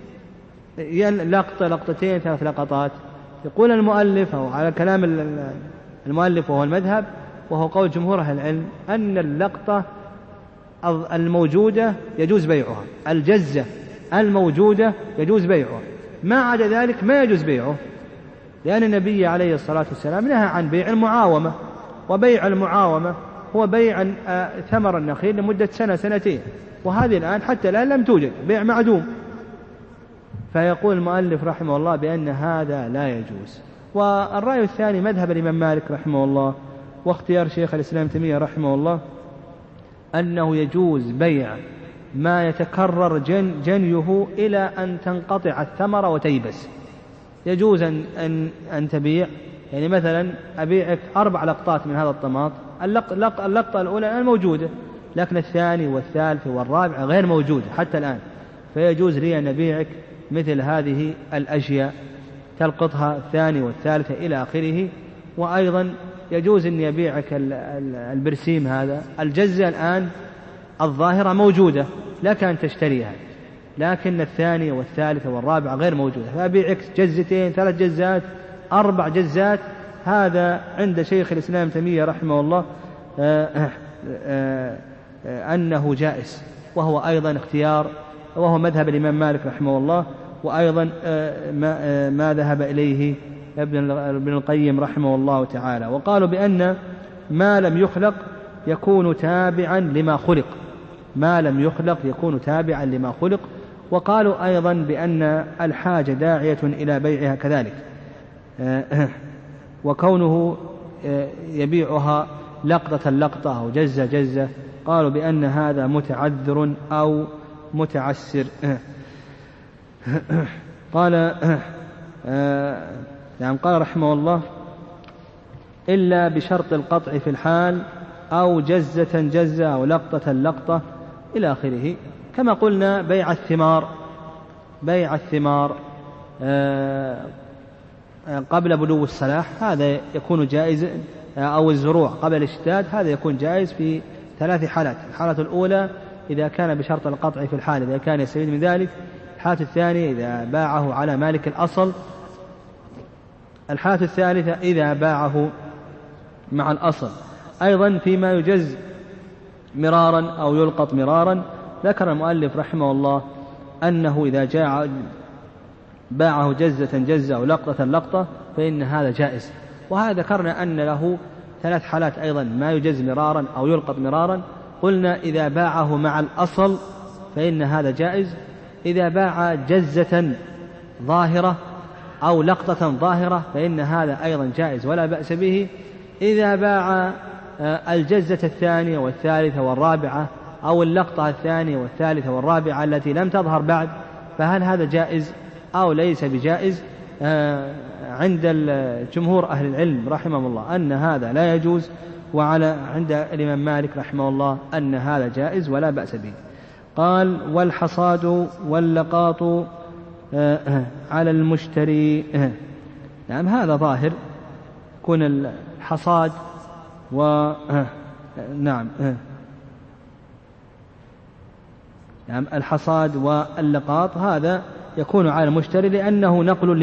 لقطة لقطتين 3 لقطات. يقول المؤلف أو على كلام المؤلف وهو المذهب وهو قول جمهور أهل العلم أن اللقطة الموجودة يجوز بيعها، الجزة الموجودة يجوز بيعها، ما عدا ذلك ما يجوز بيعه، لأن النبي عليه الصلاة والسلام نهى عن بيع المعاومة، وبيع المعاومة هو بيع ثمر النخيل لمدة سنة سنتين، وهذه الآن حتى الآن لم توجد، بيع معدوم. فيقول المؤلف رحمه الله بأن هذا لا يجوز. والرأي الثاني مذهب الإمام مالك رحمه الله واختيار شيخ الإسلام تيمية رحمه الله أنه يجوز بيع ما يتكرر جنيه إلى أن تنقطع الثمرة وتيبس. يجوز أن تبيع، يعني مثلا أبيعك 4 لقطات من هذا الطماط، اللقطة الأولى الآن موجودة، لكن الثاني والثالث والرابع غير موجودة حتى الآن، فيجوز لي أن أبيعك مثل هذه الأشياء تلقطها الثاني والثالثة إلى آخره. وأيضا يجوز أن يبيعك البرسيم هذا، الجزة الآن الظاهرة موجودة لك أن تشتريها، لكن الثانية والثالثة والرابعة غير موجودة، فأبيعك جزتين 3 جزات 4 جزات. هذا عند شيخ الإسلام تيمية رحمه الله أنه جائز، وهو أيضا اختيار، وهو مذهب الإمام مالك رحمه الله، وأيضا ما ذهب إليه ابن القيم رحمه الله تعالى. وقالوا بأن ما لم يخلق يكون تابعا لما خلق، ما لم يخلق يكون تابعا لما خلق. وقالوا أيضا بأن الحاجة داعية إلى بيعها كذلك، وكونه يبيعها لقطة أو جزة قالوا بأن هذا متعذر أو متعسر. قال قال رحمه الله إلا بشرط القطع في الحال أو جزة أو لقطة إلى آخره. كما قلنا بيع الثمار قبل بلوغ الصلاح هذا يكون جائز، أو الزروع قبل الاشتداد هذا يكون جائز في 3 حالات. الحالة الأولى إذا كان بشرط القطع في الحال، إذا كان يستفيد من ذلك. الحالة الثانية إذا باعه على مالك الأصل. الحالة الثالثة إذا باعه مع الأصل. أيضا فيما يجز مرارا أو يلقط مرارا، ذكر المؤلف رحمه الله أنه إذا باعه جزة أو لقطة فإن هذا جائز. وهذا ذكرنا أن له 3 حالات أيضا، ما يجز مرارا أو يلقط مرارا. قلنا إذا باعه مع الأصل فإن هذا جائز، إذا باع جزة ظاهرة أو لقطة ظاهرة فإن هذا أيضا جائز ولا بأس به. إذا باع الجزة الثانية والثالثة والرابعة أو اللقطة الثانية والثالثة والرابعة التي لم تظهر بعد، فهل هذا جائز أو ليس بجائز؟ عند جمهور أهل العلم رحمهم الله أن هذا لا يجوز، عند الإمام مالك رحمه الله أن هذا جائز ولا بأس به. قال والحصاد واللقاط على المشتري. نعم هذا ظاهر، يكون الحصاد نعم الحصاد واللقاط هذا يكون على المشتري لأنه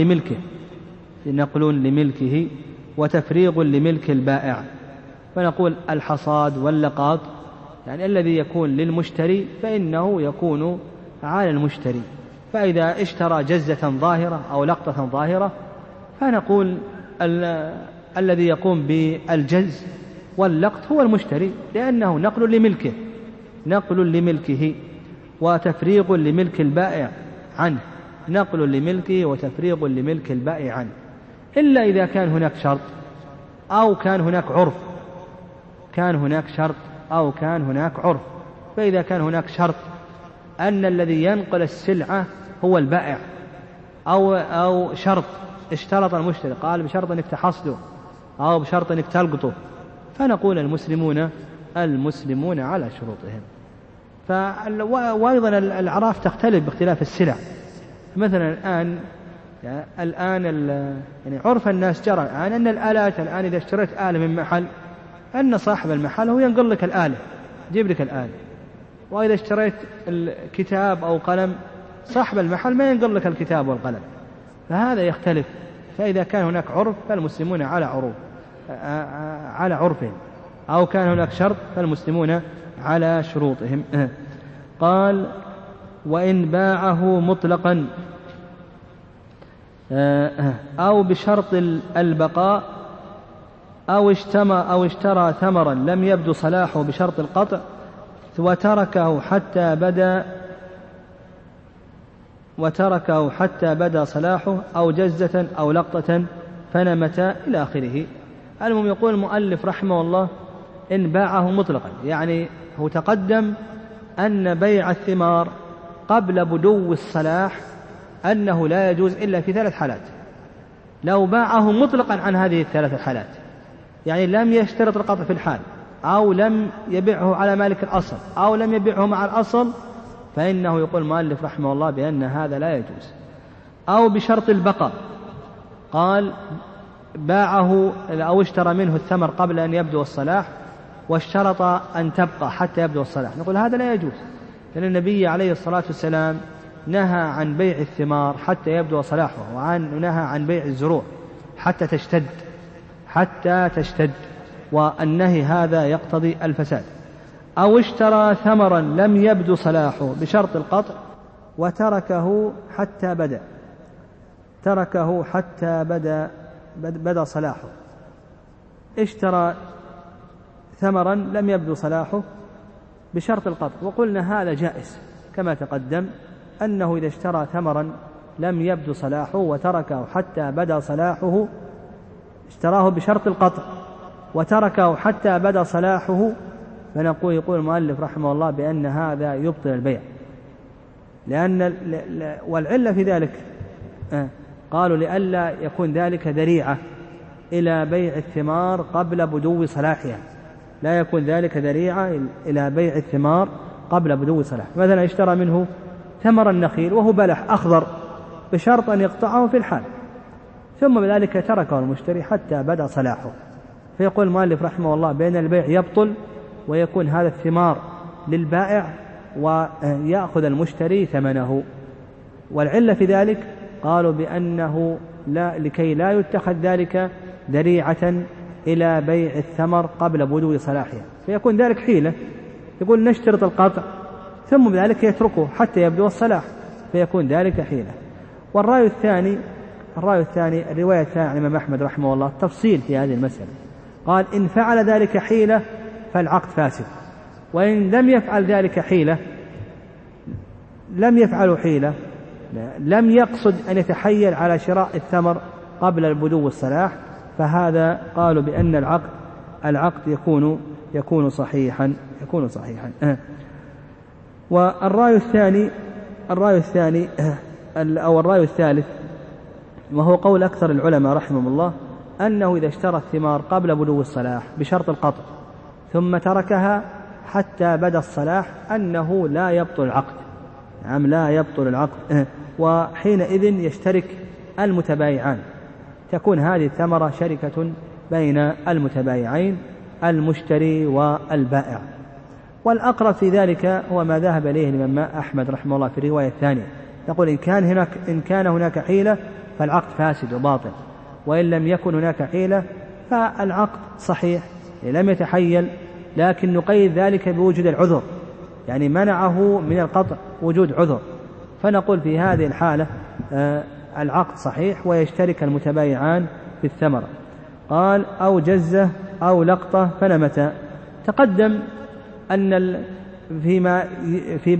نقل لملكه وتفريغ لملك البائع. فنقول الحصاد واللقاط يعني الذي يكون للمشتري فإنه يكون على المشتري. فإذا اشترى جزة ظاهرة أو لقطة ظاهرة فنقول الذي يقوم بالجز واللقط هو المشتري، لأنه نقل لملكه وتفريغ لملك البائع عنه، نقل لملكه وتفريغ لملك البائع عنه، إلا إذا كان هناك شرط أو كان هناك عرف. فإذا كان هناك شرط أن الذي ينقل السلعة هو البائع، أو شرط اشترط المشتري قال بشرط أنك تحصده أو بشرط أنك تلقطه، فنقول المسلمون على شروطهم. وأيضا الأعراف تختلف باختلاف السلع. مثلا الآن يعني عرف الناس جرى الآن أن الآلات الآن إذا اشتريت آلة من محل أن صاحب المحل هو ينقل لك الآلة، يجيب لك الآلة. وإذا اشتريت الكتاب أو قلم صاحب المحل ما ينقل لك الكتاب والقلم، فهذا يختلف. فإذا كان هناك عرف فالمسلمون على عرفهم، أو كان هناك شرط فالمسلمون على شروطهم. قال وإن باعه مطلقا أو بشرط البقاء أو اشترى ثمرا لم يبدو صلاحه بشرط القطع وتركه حتى بدا صلاحه أو جزة أو لقطة فنمت إلى آخره. المهم يقول المؤلف رحمه الله إن باعه مطلقا، يعني هو تقدم أن بيع الثمار قبل بدو الصلاح أنه لا يجوز إلا في 3 حالات. لو باعه مطلقا عن هذه ال3 حالات، يعني لم يشترط القطع في الحال، أو لم يبيعه على مالك الأصل، أو لم يبيعه مع الأصل، فإنه يقول المؤلف رحمه الله بأن هذا لا يجوز. أو بشرط البقاء، قال باعه أو اشترى منه الثمر قبل أن يبدو الصلاح واشترط أن تبقى حتى يبدو الصلاح، نقول هذا لا يجوز، لأن النبي عليه الصلاة والسلام نهى عن بيع الثمار حتى يبدو صلاحه، ونهى عن بيع الزروع حتى تشتد، والنهي هذا يقتضي الفساد. أو اشترى ثمرا لم يبدو صلاحه بشرط القطع وتركه حتى بدا صلاحه. اشترى ثمرا لم يبدو صلاحه بشرط القطع، وقلنا هذا جائز كما تقدم، أنه إذا اشترى ثمرا لم يبدو صلاحه وتركه حتى بدا صلاحه، اشتراه بشرط القطع وتركه حتى بدا صلاحه، يقول المؤلف رحمه الله بأن هذا يبطل البيع، والعلة في ذلك قالوا لئلا يكون ذلك ذريعة إلى بيع الثمار قبل بدو صلاحها، لا يكون ذلك ذريعة إلى بيع الثمار قبل بدو صلاح. مثلا اشترى منه ثمر النخيل وهو بلح أخضر بشرط أن يقطعه في الحال، ثم بذلك تركه المشتري حتى بدا صلاحه، فيقول المؤلف رحمه الله بأن البيع يبطل ويكون هذا الثمار للبائع ويأخذ المشتري ثمنه. والعلة في ذلك قالوا بأنه لكي لا يتخذ ذلك ذريعة إلى بيع الثمر قبل بدو صلاحها، فيكون ذلك حيلة، يقول نشترط القطع ثم بذلك يتركه حتى يبدو الصلاح، فيكون ذلك حيلة. والرأي الثاني الرواية الثانية عن الإمام أحمد رحمه الله تفصيل في هذه المسألة، قال إن فعل ذلك حيلة فالعقد فاسد، وإن لم يفعل ذلك حيلة لم يقصد أن يتحيل على شراء الثمر قبل البدو الصلاح، فهذا قالوا بأن العقد يكون صحيحا. والرأي الثاني أو الرأي الثالث، وهو قول أكثر العلماء رحمهم الله، أنه إذا اشترى الثمار قبل بدو الصلاح بشرط القطع ثم تركها حتى بدا الصلاح أنه لا يبطل العقد، وحينئذ يشترك المتبايعان، تكون هذه الثمرة شركة بين المتبايعين المشتري والبائع. والأقرب في ذلك هو ما ذهب إليه الإمام أحمد رحمه الله في الرواية الثانية، يقول إن كان هناك حيلة فالعقد فاسد وباطل، وإن لم يكن هناك حيلة فالعقد صحيح لم يتحيل، لكن نقيد ذلك بوجود العذر، يعني منعه من القطع وجود عذر، فنقول في هذه الحالة العقد صحيح ويشترك المتبايعان في الثمرة. قال أو جزة أو لقطة فنمت. تقدم أن في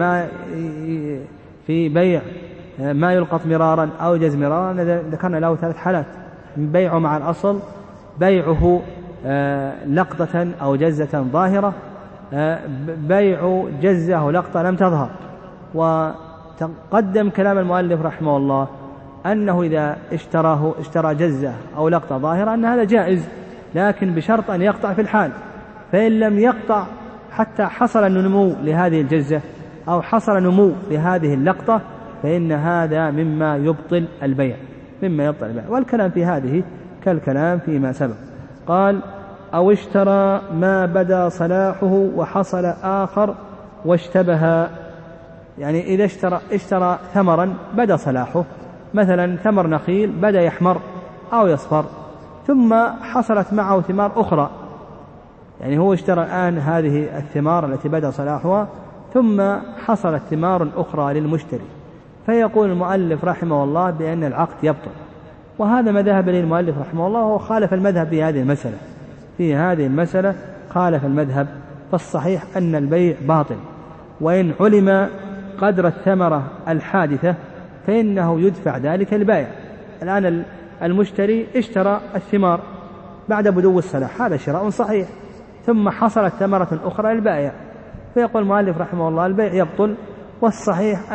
بيع ما يلقط مرارا أو جز مرارا ذكرنا له 3 حالات: بيعه مع الأصل، بيعه لقطة أو جزة ظاهرة، بيع جزة أو لقطة لم تظهر. وتقدم كلام المؤلف رحمه الله أنه إذا اشترى جزة أو لقطة ظاهرة أن هذا جائز، لكن بشرط أن يقطع في الحال، فإن لم يقطع حتى حصل النمو لهذه الجزة أو حصل نمو لهذه اللقطة فإن هذا مما يبطل البيع. والكلام في هذه كالكلام فيما سبق. قال أو اشترى ما بدا صلاحه وحصل آخر واشتبه، يعني إذا اشترى ثمرا بدا صلاحه، مثلا ثمر نخيل بدا يحمر أو يصفر، ثم حصلت معه ثمار أخرى يعني هو اشترى الآن هذه الثمار التي بدأ صلاحها ثم حصلت ثمار أخرى للمشتري، فيقول المؤلف رحمه الله بأن العقد يبطل. وهذا ما ذهب إليه المؤلف رحمه الله، وهو خالف المذهب في هذه المسألة. في هذه المسألة خالف المذهب، فالصحيح أن البيع باطل، وإن علم قدر الثمرة الحادثة فإنه يدفع ذلك البائع. الآن المشتري اشترى الثمار بعد بدو الصلاح، هذا شراء صحيح، ثم حصلت ثمرة أخرى للبائع، فيقول المؤلف رحمه الله البيع يبطل، والصحيح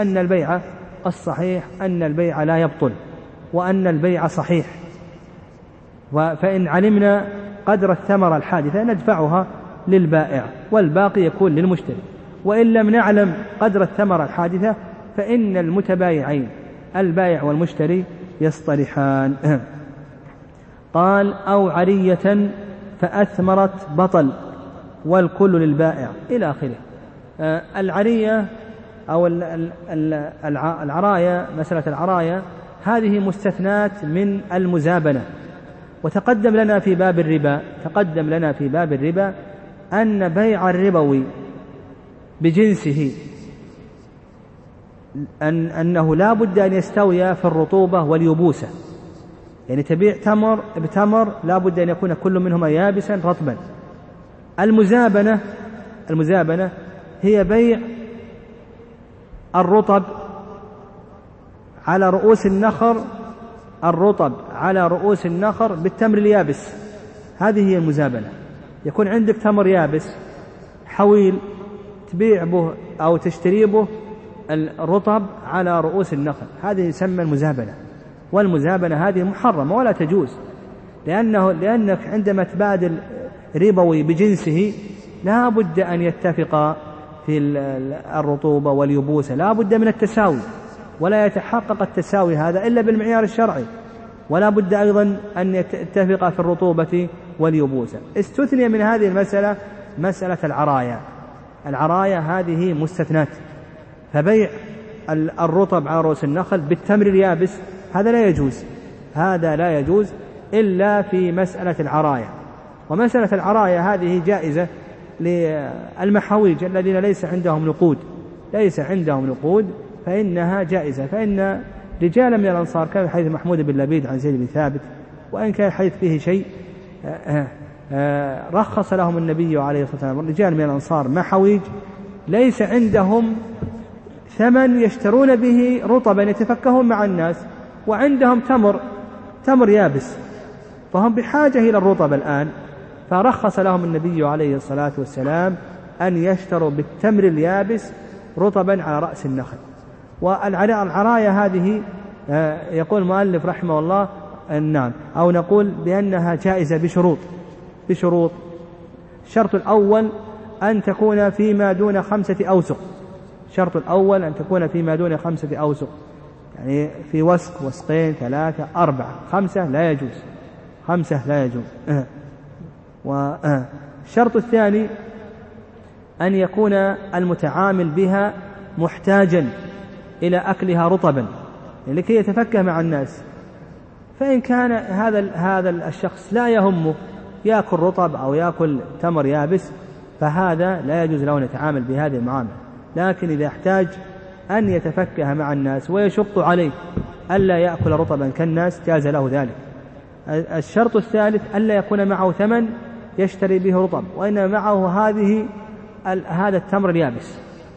أن البيع لا يبطل، وأن البيع صحيح. فإن علمنا قدر الثمرة الحادثة ندفعها للبائع والباقي يكون للمشتري، وإن لم نعلم قدر الثمرة الحادثة فإن المتبايعين البائع والمشتري يصطلحان. قال أو عرية فأثمرت بطل والكل للبائع إلى آخره. العرية أو العراية، مسألة العراية هذه مستثنات من المزابنة. وتقدم لنا في باب الربا أن بيع الربوي بجنسه أنه لا بد أن يستوي في الرطوبة واليبوسة، يعني تبيع تمر بتمر لا بد أن يكون كل منهما يابسا رطبا. المزابنة هي بيع الرطب على رؤوس النخر بالتمر اليابس، هذه هي المزابنة. يكون عندك تمر يابس حويل تبيع به أو تشتري به الرطب على رؤوس النخل، هذه يسمى المزابنة. والمزابنة هذه محرمة ولا تجوز، لأنك عندما تبادل ربوي بجنسه لا بد أن يتفق في الرطوبة واليبوسة، لا بد من التساوي، ولا يتحقق التساوي هذا إلا بالمعيار الشرعي، ولا بد أيضا أن يتفق في الرطوبة واليبوسة. استثني من هذه المسألة مسألة العراية هذه مستثنات، فبيع الرطب على رؤوس النخل بالتمر اليابس هذا لا يجوز إلا في مسألة العراية. ومسألة العراية هذه جائزة للمحاويج الذين ليس عندهم نقود فإنها جائزة. فإن رجالا من الأنصار كان حديث محمود بن لبيد عن زيد بن ثابت، وإن كان الحديث فيه شيء رخص لهم النبي عليه الصلاة والسلام. رجال من الأنصار محاويج ليس عندهم ثمن يشترون به رطبا يتفكهون مع الناس، وعندهم تمر يابس، فهم بحاجة إلى الرطب الآن، فرخص لهم النبي عليه الصلاة والسلام أن يشتروا بالتمر اليابس رطبا على رأس النخل. والعراية هذه يقول المؤلف رحمه الله نعم، أو نقول بأنها جائزة بشروط. الشرط الأول أن تكون فيما دون 5 أوسق، يعني في وسق، وسقين، 3، 4، 5 لا يجوز. والشرط الثاني أن يكون المتعامل بها محتاجا إلى أكلها رطبا لكي يتفكه مع الناس. فإن كان هذا الشخص لا يهمه يأكل رطب أو يأكل تمر يابس فهذا لا يجوز له أن يتعامل بهذه المعاملة. لكن إذا احتاج أن يتفكه مع الناس ويشق عليه ألا يأكل رطبا كالناس جاز له ذلك. الشرط الثالث ألا يكون معه ثمن يشتري به رطب، وإنما معه هذا التمر اليابس.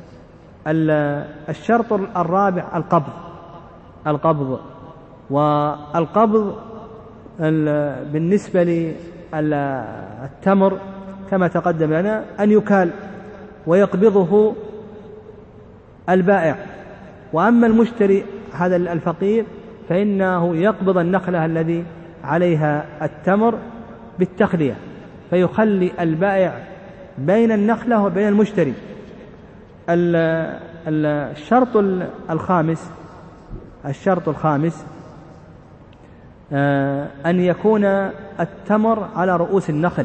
الشرط الرابع القبض. والقبض بالنسبة للتمر كما تقدم لنا أن يكال ويقبضه البائع، وأما المشتري هذا الفقير فإنه يقبض النخلة الذي عليها التمر بالتخلية، فيخلي البائع بين النخلة وبين المشتري. الشرط الخامس أن يكون التمر على رؤوس النخل.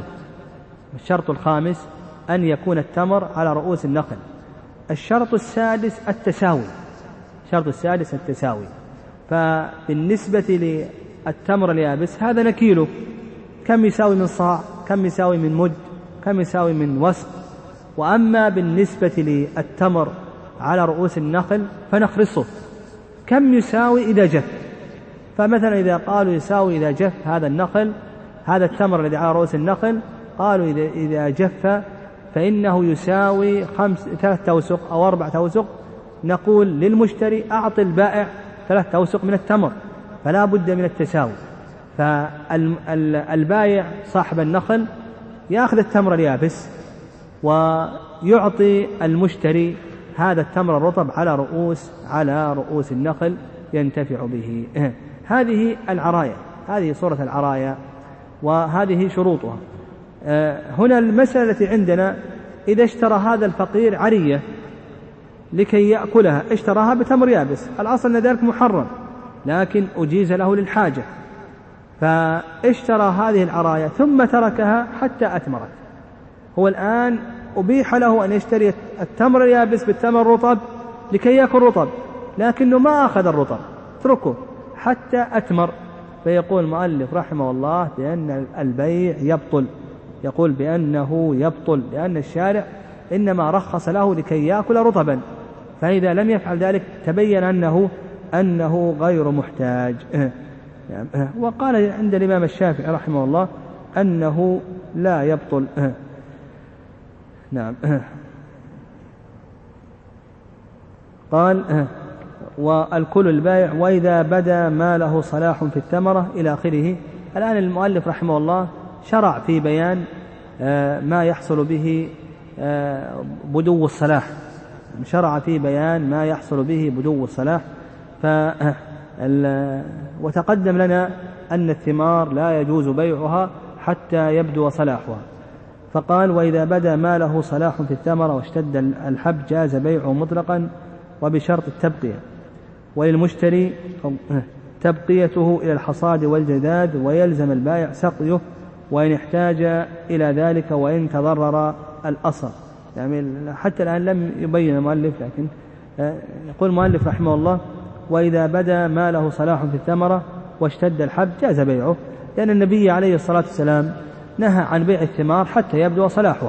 الشرط السادس التساوي. فبالنسبة للتمر اليابس هذا نكيله، كم يساوي من صاع، كم يساوي من مد، كم يساوي من وسق. وأما بالنسبة للتمر على رؤوس النخل فنخرصه كم يساوي إذا جف. فمثلا إذا قالوا يساوي إذا جف هذا النخل، هذا التمر الذي على رؤوس النخل، قالوا إذا جف فإنه يساوي 3 أوسق أو 4 أوسق، نقول للمشتري أعطي البائع 3 أوسق من التمر، فلا بد من التساوي. فالبائع صاحب النخل يأخذ التمر اليابس ويعطي المشتري هذا التمر الرطب على رؤوس النخل ينتفع به. هذه العراية، هذه صورة العراية وهذه شروطها. هنا المسألة التي عندنا إذا اشترى هذا الفقير عرية لكي يأكلها، اشتراها بتمر يابس، الأصل أن ذلك محرم لكن أجيز له للحاجة، فاشترى هذه العراية ثم تركها حتى أثمرت. هو الآن أبيح له أن يشتري التمر اليابس بالتمر الرطب لكي يأكل رطب، لكنه ما أخذ الرطب، اتركه حتى أثمر. فيقول المؤلف رحمه الله بأن البيع يبطل، يقول بأنه يبطل لأن الشارع إنما رخص له لكي يأكل رطبا، فإذا لم يفعل ذلك تبين أنه غير محتاج. وقال عند الإمام الشافعي رحمه الله أنه لا يبطل. نعم. قال والكل البائع وإذا بدا ما له صلاح في الثمرة إلى آخره. الآن المؤلف رحمه الله شرع في بيان ما يحصل به بدو الصلاح، شرع في بيان ما يحصل به بدو الصلاح. وتقدم لنا أن الثمار لا يجوز بيعها حتى يبدو صلاحها، فقال وإذا بدا ما له صلاح في الثمرة واشتد الحب جاز بيعه مطلقا وبشرط التبقية، وللمشتري تبقيته إلى الحصاد والجداد، ويلزم البائع سقيه وإن احتاج إلى ذلك وإن تضرر الأصل. يعني حتى الآن لم يبين المؤلف، لكن يقول المؤلف رحمه الله وإذا بدا ما له صلاح في الثمرة واشتد الحب جاز بيعه، لأن النبي عليه الصلاة والسلام نهى عن بيع الثمار حتى يبدو صلاحها،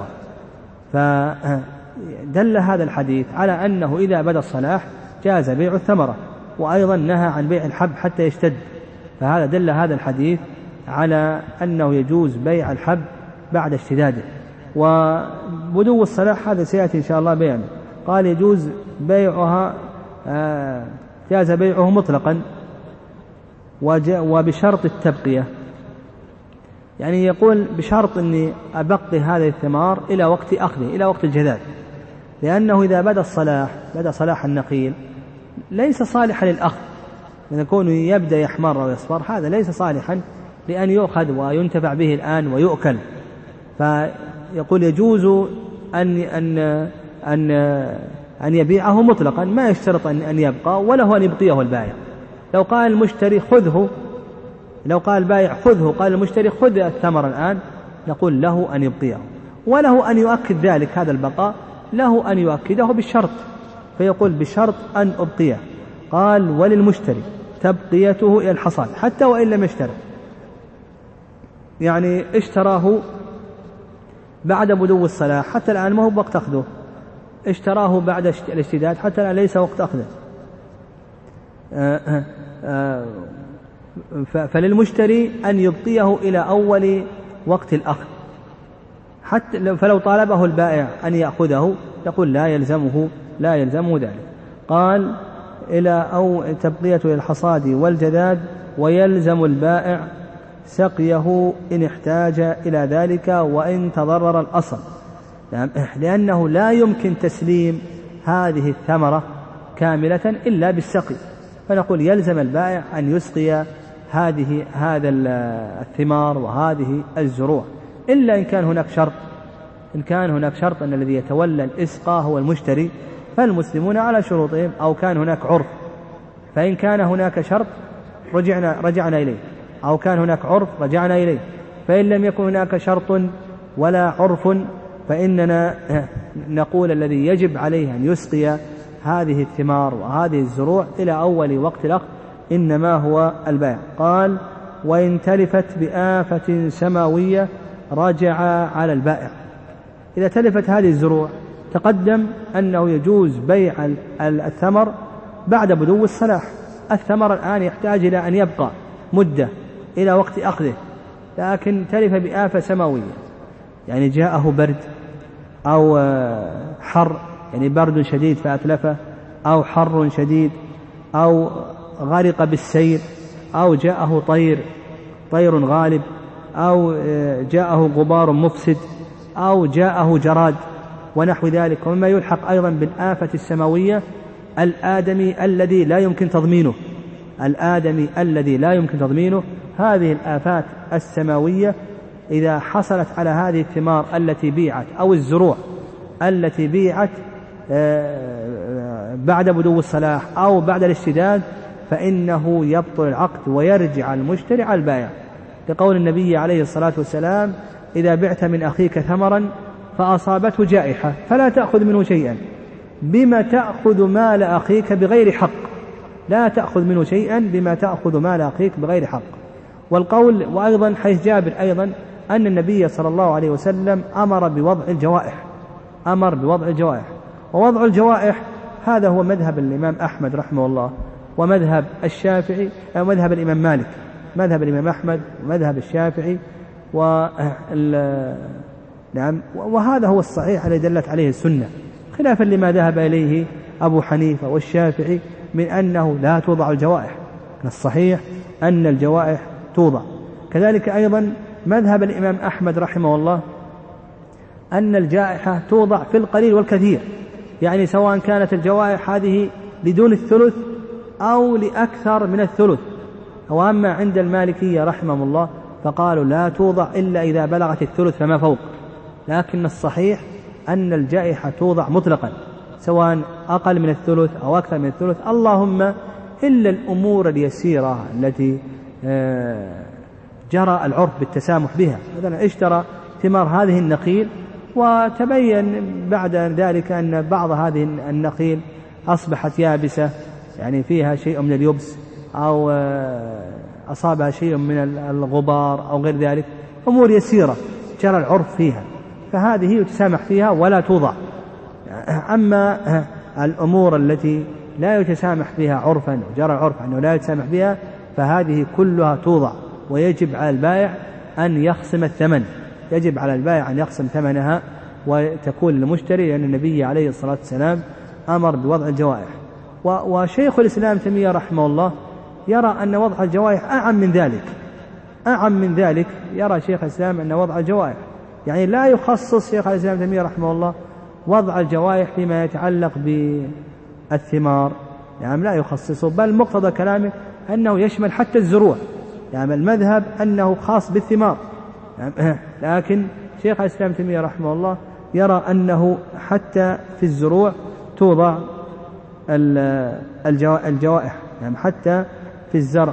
فدل هذا الحديث على أنه إذا بدا الصلاح جاز بيع الثمرة، وأيضا نهى عن بيع الحب حتى يشتد، فهذا دل هذا الحديث على أنه يجوز بيع الحب بعد اشتداده. وبدو الصلاح هذا سيأتي إن شاء الله بيانه. قال يجوز بيعها، جاز بيعه مطلقا وبشرط التبقية، يعني يقول بشرط أني أبقي هذه الثمار إلى وقت أخذه، إلى وقت الجذاذ، لأنه إذا بدا صلاح النخيل ليس صالحا للأخذ، من يكون يبدأ يحمر ويصفر هذا ليس صالحا لأن يؤخذ وينتفع به الآن ويؤكل. فيقول يجوز أن يبيعه مطلقا، ما يشترط أن يبقى، وله أن يبقيه البائع. لو قال المشتري خذه، لو قال البائع خذه، قال المشتري خذ الثمر الآن، نقول له أن يبقيه، وله أن يؤكد ذلك، هذا البقاء له أن يؤكده بالشرط، فيقول بشرط أن أبقيه. قال وللمشتري تبقيته إلى الحصاد حتى وإن لم يشتري، يعني اشتراه بعد بدو الصلاح حتى الآن ما هو وقت أخذه، اشتراه بعد الاشتداد حتى الآن ليس وقت أخذه، فللمشتري أن يبقيه إلى أول وقت الأخذ، حتى فلو طالبه البائع أن يأخذه يقول لا يلزمه ذلك. قال إلى أو تبقيته الحصاد والجداد، ويلزم البائع سقيه إن احتاج إلى ذلك وإن تضرر الأصل، لأنه لا يمكن تسليم هذه الثمرة كاملة إلا بالسقي، فنقول يلزم البائع أن يسقي هذا الثمار وهذه الزروع، إلا إن كان هناك شرط أن الذي يتولى الإسقاء هو المشتري، فالمسلمون على شروطهم، أو كان هناك عرف، فإن كان هناك شرط رجعنا إليه، أو كان هناك عرف رجعنا إليه، فإن لم يكن هناك شرط ولا عرف فإننا نقول الذي يجب عليه أن يسقي هذه الثمار وهذه الزروع إلى أول وقت الأخذ إنما هو البائع. قال وإن تلفت بآفة سماوية رجع على البائع، إذا تلفت هذه الزروع تقدم أنه يجوز بيع الثمر بعد بدو الصلاح. الثمر الآن يحتاج إلى أن يبقى مدة إلى وقت أخذه، لكن تلف بآفة سماوية، يعني جاءه برد أو حر، يعني برد شديد فأتلفه، أو حر شديد، أو غرق بالسيل، أو جاءه طير غالب، أو جاءه غبار مفسد، أو جاءه جراد ونحو ذلك. ومما يلحق أيضا بالآفة السماوية الآدمي الذي لا يمكن تضمينه. هذه الآفات السماوية إذا حصلت على هذه الثمار التي بيعت أو الزروع التي بيعت بعد بدو الصلاح أو بعد الاشتداد، فإنه يبطل العقد ويرجع المشتري على البائع، لقول النبي عليه الصلاة والسلام: إذا بعت من أخيك ثمرا فأصابته جائحة فلا تأخذ منه شيئا، بما تأخذ مال أخيك بغير حق. لا تأخذ منه شيئا بما تأخذ مال أخيك بغير حق. والقول وأيضا حيث جابر أيضا أن النبي صلى الله عليه وسلم أمر بوضع الجوائح. ووضع الجوائح هذا هو مذهب الإمام أحمد رحمه الله، ومذهب الشافعي، ومذهب الإمام مالك، مذهب الإمام أحمد ومذهب الشافعي نعم. وهذا هو الصحيح الذي دلت عليه السنة، خلافا لما ذهب إليه أبو حنيفة والشافعي من أنه لا توضع الجوائح. الصحيح أن الجوائح توضع. كذلك أيضا مذهب الإمام أحمد رحمه الله أن الجائحة توضع في القليل والكثير، يعني سواء كانت الجوائح هذه بدون الثلث أو لأكثر من الثلث. وأما عند المالكية رحمه الله فقالوا لا توضع إلا إذا بلغت الثلث فما فوق، لكن الصحيح أن الجائحة توضع مطلقا سواء أقل من الثلث أو أكثر من الثلث، اللهم إلا الأمور اليسيرة التي جرى العرف بالتسامح بها. مثلا اشترى ثمار هذه النخيل وتبين بعد ذلك أن بعض هذه النخيل أصبحت يابسة، يعني فيها شيء من اليبس، أو أصابها شيء من الغبار أو غير ذلك، أمور يسيرة جرى العرف فيها، فهذه يتسامح فيها ولا توضع. أما الأمور التي لا يتسامح فيها عرفا وجرى العرف أنه لا يتسامح بها فهذه كلها توضع، ويجب على البائع أن يخصم الثمن، يجب على البائع أن يخصم ثمنها وتكون للمشتري، لأن النبي عليه الصلاة والسلام أمر بوضع الجوائح. وشيخ الإسلام تيمية رحمه الله يرى أن وضع الجوائح أعم من ذلك. يرى شيخ الإسلام أن وضع الجوائح يعني لا يخصص شيخ الإسلام تيمية رحمه الله وضع الجوائح فيما يتعلق بالثمار، يعني لا يخصصه، بل مقتضى كلامه أنه يشمل حتى الزروع، يعني المذهب أنه خاص بالثمار، لكن شيخ الإسلام تيمية رحمه الله يرى أنه حتى في الزروع توضع الجوائح، يعني حتى في الزرع.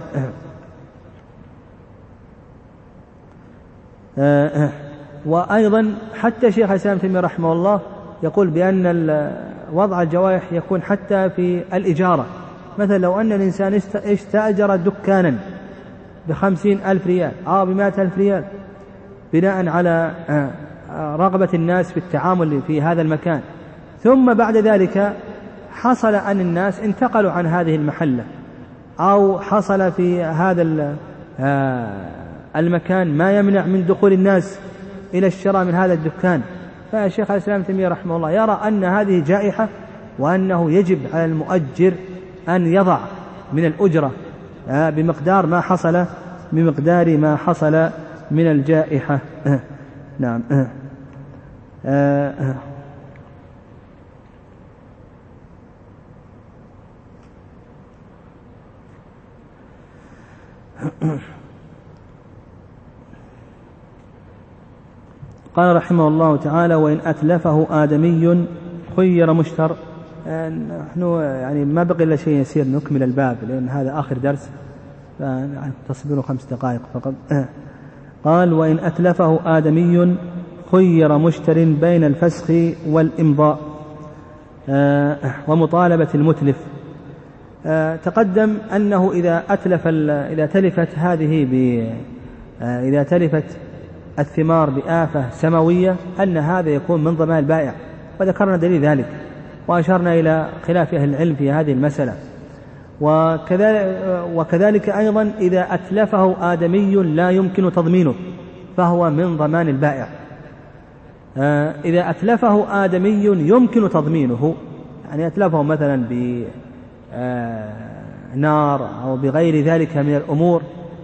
وأيضا حتى شيخ الإسلام تيمية رحمه الله يقول بأن وضع الجوائح يكون حتى في الإجارة. مثلا لو أن الإنسان استأجر دكانا ب50,000 ريال أو ب100,000 ريال بناء على رغبة الناس في التعامل في هذا المكان، ثم بعد ذلك حصل أن الناس انتقلوا عن هذه المحلة، أو حصل في هذا المكان ما يمنع من دخول الناس إلى الشراء من هذا الدكان، فالشيخ الإسلام تيمية رحمه الله يرى أن هذه جائحة، وأنه يجب على المؤجر أن يضع من الأجرة بمقدار ما حصل من الجائحة. نعم. قال رحمه الله تعالى: وإن أتلفه آدمي خير مشتر. نحن يعني ما بقي إلا شيء يسير نكمل الباب، لأن هذا آخر درس، تصبروا 5 دقائق فقط. قال: وإن أتلفه آدمي خير مشتر بين الفسخ والإمضاء ومطالبة المتلف. تقدم أنه إذا تلفت الثمار بآفة سماوية أن هذا يكون من ضمان البائع، وذكرنا دليل ذلك وأشرنا إلى خلاف أهل العلم في هذه المسألة. وكذلك أيضا إذا أتلفه آدمي لا يمكن تضمينه فهو من ضمان البائع. إذا أتلفه آدمي يمكن تضمينه، يعني أتلفه مثلا بنار أو بغير ذلك من الأمور،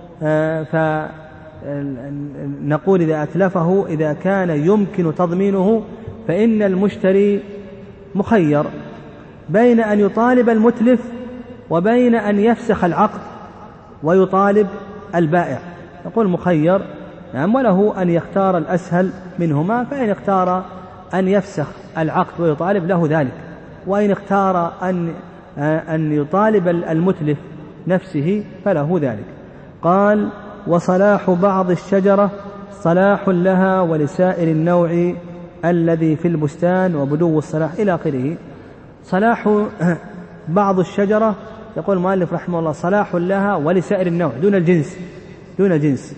فنقول إذا أتلفه إذا كان يمكن تضمينه فإن المشتري مخير بين أن يطالب المتلف وبين أن يفسخ العقد ويطالب البائع. نقول مخير نعم، وله أن يختار الأسهل منهما، فإن اختار أن يفسخ العقد ويطالب له ذلك، وإن اختار أن يطالب المتلف نفسه فله ذلك. قال وصلاح بعض الشجرة صلاح لها ولسائر النوع الذي في البستان وبدو الصلاح إلى آخره. صلاح بعض الشجرة يقول المؤلف رحمه الله صلاح لها ولسائر النوع دون الجنس.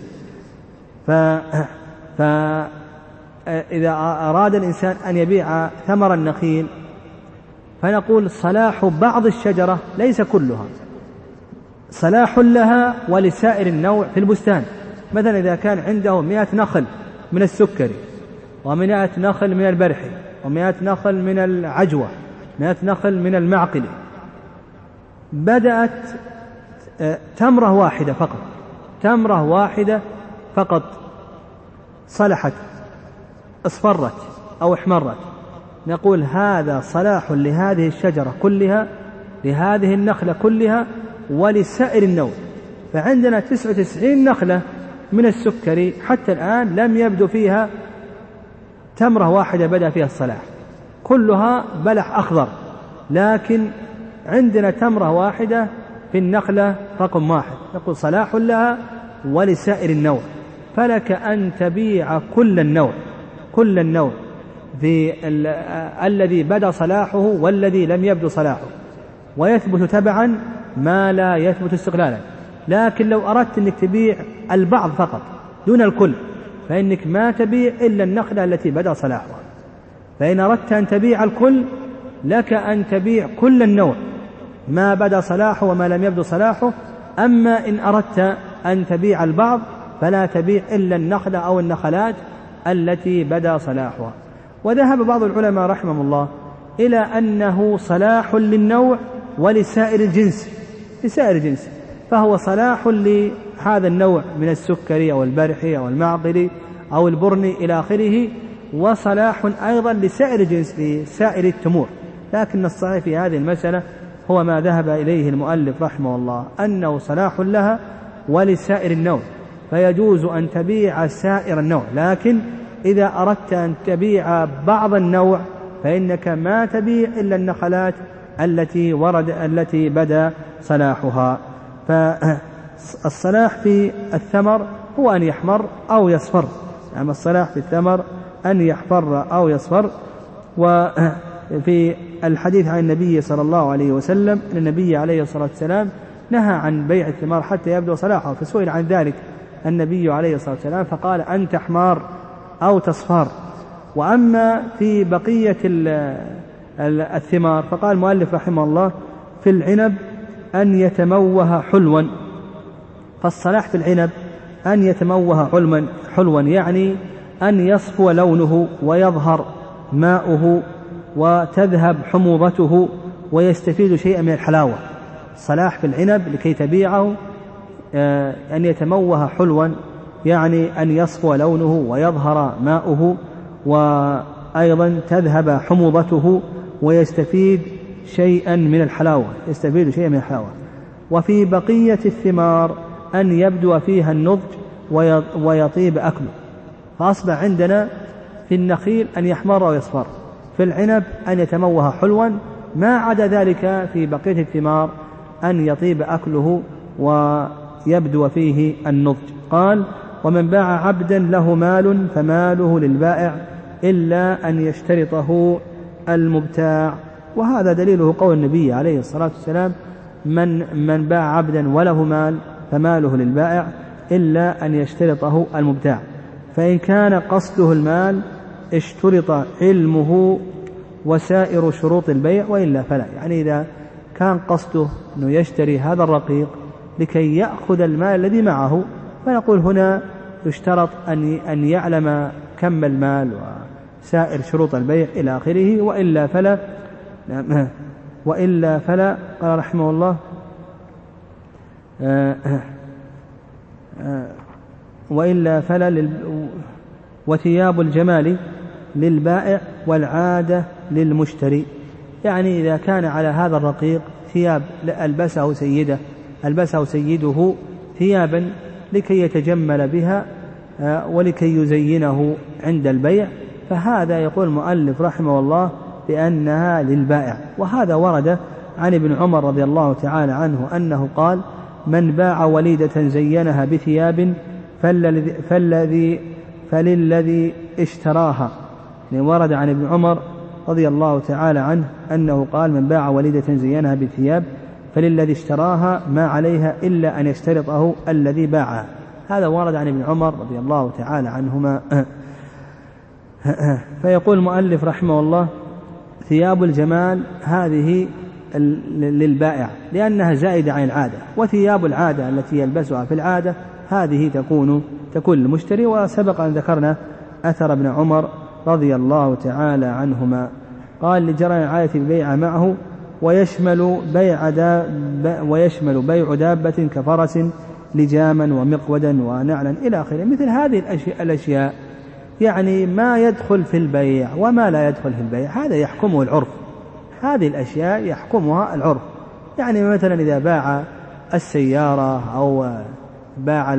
فإذا أراد الإنسان أن يبيع ثمر النخيل فنقول صلاح بعض الشجرة ليس كلها، صلاح لها ولسائر النوع في البستان. مثلا إذا كان عنده 100 نخل من السكري و100 نخل من البرحي و100 نخل من العجوة 100 نخل من المعقل، بدأت تمرة واحدة فقط صلحت اصفرت أو احمرت، نقول هذا صلاح لهذه الشجرة كلها لهذه النخلة كلها ولسائر النوع. فعندنا 99 نخلة من السكري حتى الآن لم يبدو فيها تمرة واحدة بدأ فيها الصلاح، كلها بلح أخضر، لكن عندنا تمرة واحدة في النخلة رقم 1، نقول صلاح لها ولسائر النوع. فلك أن تبيع كل النوع في الذي بدأ صلاحه والذي لم يبدو صلاحه، ويثبت تبعا ما لا يثبت استقلالا. لكن لو أردت أنك تبيع البعض فقط دون الكل فإنك ما تبيع إلا النخلة التي بدأ صلاحها. فإن أردت أن تبيع الكل لك أن تبيع كل النوع ما بدأ صلاحه وما لم يبدو صلاحه. أما إن أردت أن تبيع البعض فلا تبيع إلا النخلة أو النخلات التي بدأ صلاحها. وذهب بعض العلماء رحمه الله إلى أنه صلاح للنوع ولسائر الجنس، فهو صلاح لهذا النوع من السكري أو البرحي أو المعقلي أو البرني إلى آخره، وصلاح أيضا لسائر الجنس لسائر التمور. لكن الصحيح في هذه المسألة هو ما ذهب إليه المؤلف رحمه الله أنه صلاح لها ولسائر النوع، فيجوز أن تبيع سائر النوع. لكن إذا أردت أن تبيع بعض النوع فإنك ما تبيع إلا النخلات التي بدأ صلاحها. فالصلاح في الثمر هو أن يحمر أو يصفر، يعني الصلاح في الثمر أن يحفر أو يصفر. وفي الحديث عن النبي صلى الله عليه وسلم أن النبي عليه الصلاة والسلام نهى عن بيع الثمار حتى يبدو صلاحه، فسئل عن ذلك النبي عليه الصلاة والسلام فقال أن تحمار أو تصفر. وأما في بقية الثمار فقال المؤلف رحمه الله في العنب أن يتموه حلوا. فالصلاح في العنب أن يتموه حلوا يعني أن يصفو لونه ويظهر ماؤه وتذهب حموضته ويستفيد شيئا من الحلاوة. الصلاح في العنب لكي تبيعه أن يتموه حلوا يعني أن يصفو لونه ويظهر ماؤه وأيضا تذهب حموضته ويستفيد شيئا من الحلاوة. وفي بقية الثمار أن يبدو فيها النضج ويطيب أكله. فأصبح عندنا في النخيل أن يحمر ويصفر، في العنب أن يتموه حلوا، ما عدا ذلك في بقية الثمار أن يطيب أكله ويبدو فيه النضج. قال ومن باع عبدا له مال فماله للبائع إلا أن يشترطه المبتاع. وهذا دليله قول النبي عليه الصلاة والسلام من باع عبدا وله مال فماله للبائع إلا أن يشترطه المبتاع. فإن كان قصده المال اشترط علمه وسائر شروط البيع وإلا فلا. يعني إذا كان قصده أنه يشتري هذا الرقيق لكي يأخذ المال الذي معه، فنقول هنا يشترط أن يعلم كم المال وسائر شروط البيع إلى آخره، وإلا فلا قال رحمه الله وإلا فلا وثياب الجمال للبائع والعادة للمشتري. يعني إذا كان على هذا الرقيق ثياب ألبسه سيده ثيابا لكي يتجمل بها ولكي يزينه عند البيع، فهذا يقول المؤلف رحمه الله بأنها للبائع. وهذا ورد عن ابن عمر رضي الله تعالى عنه أنه قال: من باع وليدة زينها بثياب فللذي اشتراها. يعني ورد عن ابن عمر رضي الله تعالى عنه أنه قال: من باع وليدة زينها بثياب فللذي اشتراها ما عليها إلا أن يشترطه الذي باعها. هذا ورد عن ابن عمر رضي الله تعالى عنهما. فيقول المؤلف رحمه الله: ثياب الجمال هذه للبائع لأنها زائدة عن العادة، وثياب العادة التي يلبسها في العادة هذه تكون للمشتري. وسبق أن ذكرنا أثر ابن عمر رضي الله تعالى عنهما قال: لجرى العادة البيع معه ويشمل بيع دابة كفرس لجاما ومقودا ونعلا إلى آخره. مثل هذه الأشياء يعني ما يدخل في البيع وما لا يدخل في البيع هذا يحكمه العرف. هذه الأشياء يحكمها العرف. يعني مثلا إذا باع السيارة أو باع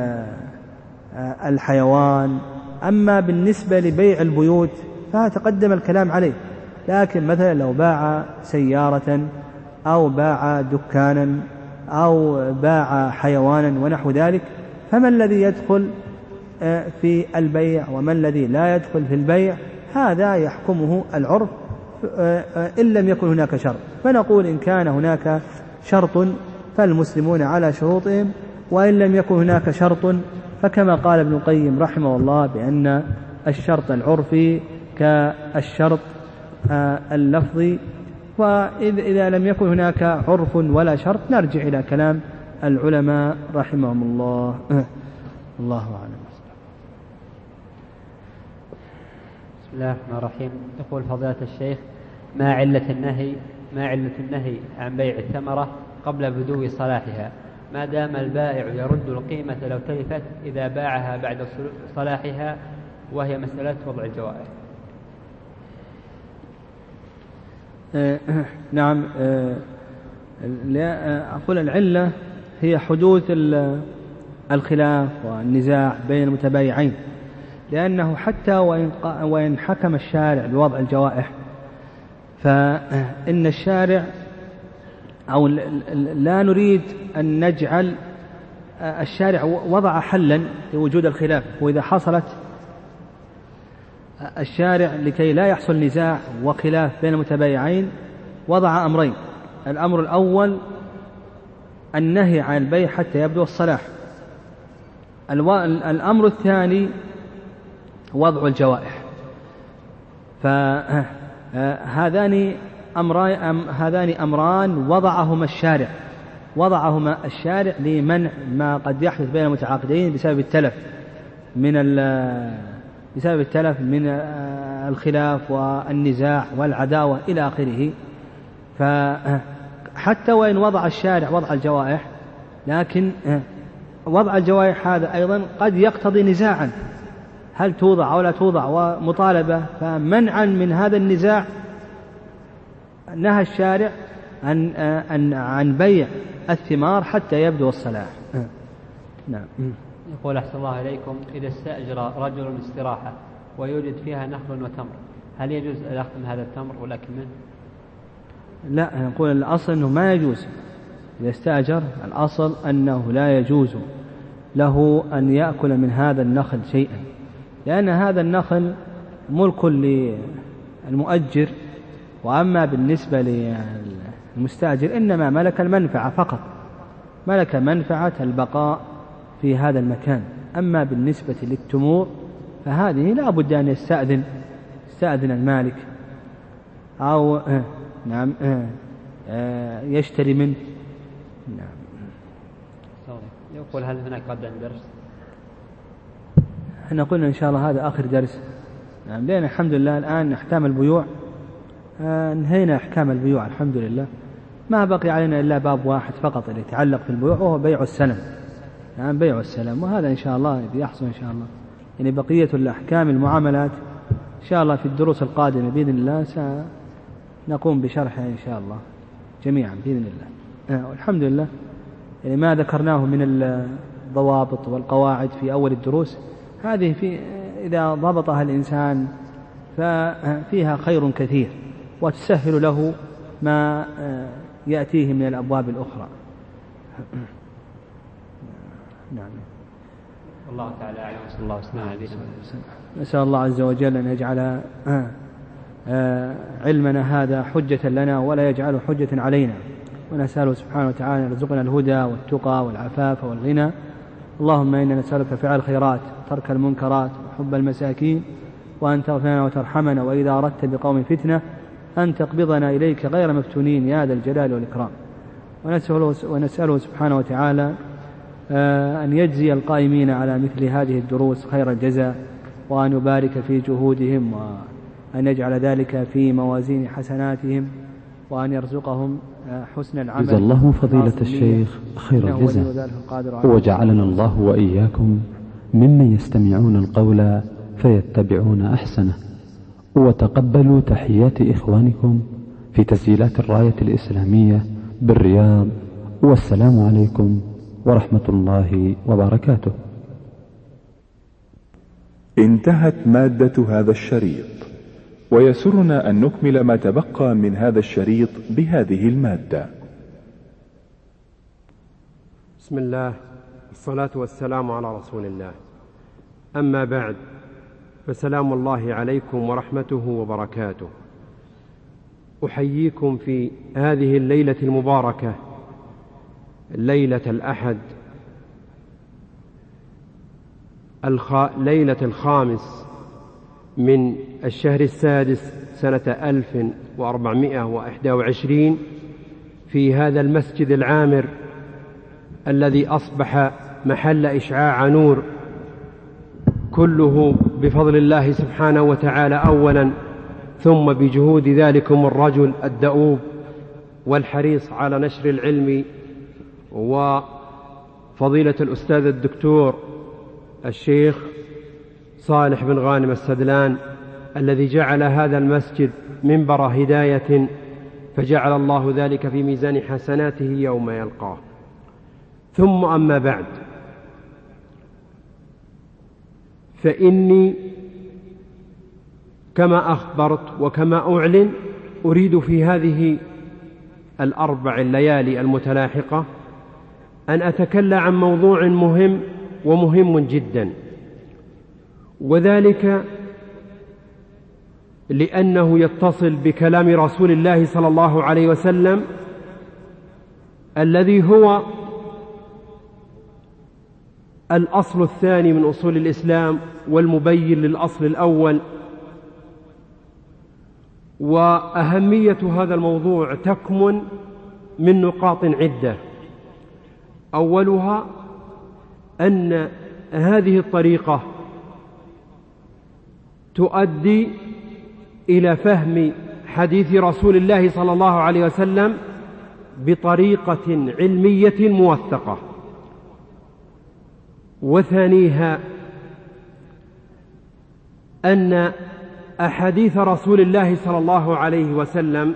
الحيوان. أما بالنسبة لبيع البيوت فتقدم الكلام عليه. لكن مثلا لو باع سيارة أو باع دكانا أو باع حيوانا ونحو ذلك، فما الذي يدخل في البيع وما الذي لا يدخل في البيع هذا يحكمه العرف إن لم يكن هناك شرط. فنقول إن كان هناك شرط فالمسلمون على شروطهم، وإن لم يكن هناك شرط فكما قال ابن القيم رحمه الله بأن الشرط العرفي كالشرط اللفظي. وإذا لم يكن هناك عرف ولا شرط نرجع إلى كلام العلماء رحمهم الله. الله أعلم.
بسم الله الرحمن الرحيم. يقول فضيلة الشيخ: ما علة النهي عن بيع الثمرة قبل بدو صلاحها ما دام البائع يرد القيمة لو تلفت إذا باعها بعد صلاحها، وهي مسألة وضع الجوائح؟
نعم. أقول العلة هي حدوث الخلاف والنزاع بين المتبايعين، لأنه حتى وإن حكم الشارع بوضع الجوائح فإن الشارع أو لا نريد أن نجعل الشارع وضع حلا لوجود الخلاف. وإذا حصلت الشارع لكي لا يحصل نزاع وخلاف بين المتبايعين وضع أمرين: الأمر الأول النهي عن البيع حتى يبدو الصلاح، الأمر الثاني وضع الجوائح. فهذان أمران وضعهما الشارع لمنع ما قد يحدث بين المتعاقدين بسبب التلف من الخلاف والنزاع والعداوة إلى آخره. فحتى وإن وضع الشارع وضع الجوائح، لكن وضع الجوائح هذا أيضا قد يقتضي نزاعا، هل توضع أو لا توضع، ومطالبة. فمنعا من هذا النزاع نهى الشارع عن بيع الثمار حتى يبدو الصلاح. نعم.
يقول: أحسن الله إليكم، إذا استأجر رجل استراحة ويوجد فيها نخل وتمر، هل يجوز الأخذ من هذا التمر ولكن منه؟
لا، نقول الأصل أنه ما يجوز. إذا استأجر الأصل أنه لا يجوز له أن يأكل من هذا النخل شيئا، لأن هذا النخل ملك للمؤجر، وأما بالنسبة للمستأجر إنما ملك المنفعة فقط، ملك منفعة البقاء في هذا المكان. أما بالنسبة للتمور فهذه لا بد أن يستأذن المالك أو نعم يشتري منه. نعم.
يقول هل هناك غدا درس؟
احنا قلنا إن شاء الله هذا آخر درس. نعم. لأن الحمد لله الآن أحكام البيوع انهينا أحكام البيوع الحمد لله، ما بقي علينا إلا باب واحد فقط اللي يتعلق في البيوع وهو بيع السلم. نعم بيع السلم، وهذا إن شاء الله يحصل إن شاء الله. يعني بقية الأحكام المعاملات إن شاء الله في الدروس القادمة بإذن الله سنقوم بشرحها إن شاء الله جميعا بإذن الله. والحمد لله يعني ما ذكرناه من الضوابط والقواعد في أول الدروس هذه إذا ضبطها الإنسان ففيها خير كثير وتسهل له ما يأتيه من الأبواب الأخرى. نعم.
والله تعالى أعلم. صلى الله عليه وسلم.
نسأل الله عز وجل أن يجعل علمنا هذا حجة لنا ولا يجعله حجة علينا، ونسأله سبحانه وتعالى يرزقنا الهدى والتقى والعفاف والغنى. اللهم إنا نسألك فعل الخيرات ترك المنكرات وحب المساكين، وأن تغفرنا وترحمنا، وإذا أردت بقوم فتنة أن تقبضنا إليك غير مفتونين يا ذا الجلال والإكرام. ونسأله سبحانه وتعالى أن يجزي القائمين على مثل هذه الدروس خير الجزاء، وأن يبارك في جهودهم، وأن يجعل ذلك في موازين حسناتهم، وأن يرزقهم حسن العمل.
جزا الله فضيلة الشيخ خير الجزاء، وجعلنا الله وإياكم ممن يستمعون القول فيتبعون أحسنه. وتقبلوا تحيات إخوانكم في تسجيلات الراية الإسلامية بالرياض، والسلام عليكم ورحمة الله وبركاته.
انتهت مادة هذا الشريط، ويسرنا أن نكمل ما تبقى من هذا الشريط بهذه المادة.
بسم الله والصلاة والسلام على رسول الله، أما بعد، فسلام الله عليكم ورحمته وبركاته. أحييكم في هذه الليلة المباركة، ليلة الأحد، ليلة 5 من الشهر السادس سنة 1421 في هذا المسجد العامر الذي أصبح محل إشعاع نور، كله بفضل الله سبحانه وتعالى أولا، ثم بجهود ذلكم الرجل الدؤوب والحريص على نشر العلم، وفضيلة الأستاذ الدكتور الشيخ صالح بن غانم السدلان، الذي جعل هذا المسجد منبر هداية، فجعل الله ذلك في ميزان حسناته يوم يلقاه. ثم أما بعد، فإني كما أخبرت وكما أعلن أريد في هذه 4 الليالي المتلاحقة أن أتكلم عن موضوع مهم ومهم جدا، وذلك لأنه يتصل بكلام رسول الله صلى الله عليه وسلم، الذي هو الأصل الثاني من أصول الإسلام والمبين للأصل الأول. وأهمية هذا الموضوع تكمن من نقاط عدة. أولها أن هذه الطريقة تؤدي إلى فهم حديث رسول الله صلى الله عليه وسلم بطريقة علمية موثقة. وثانيها أن أحاديث رسول الله صلى الله عليه وسلم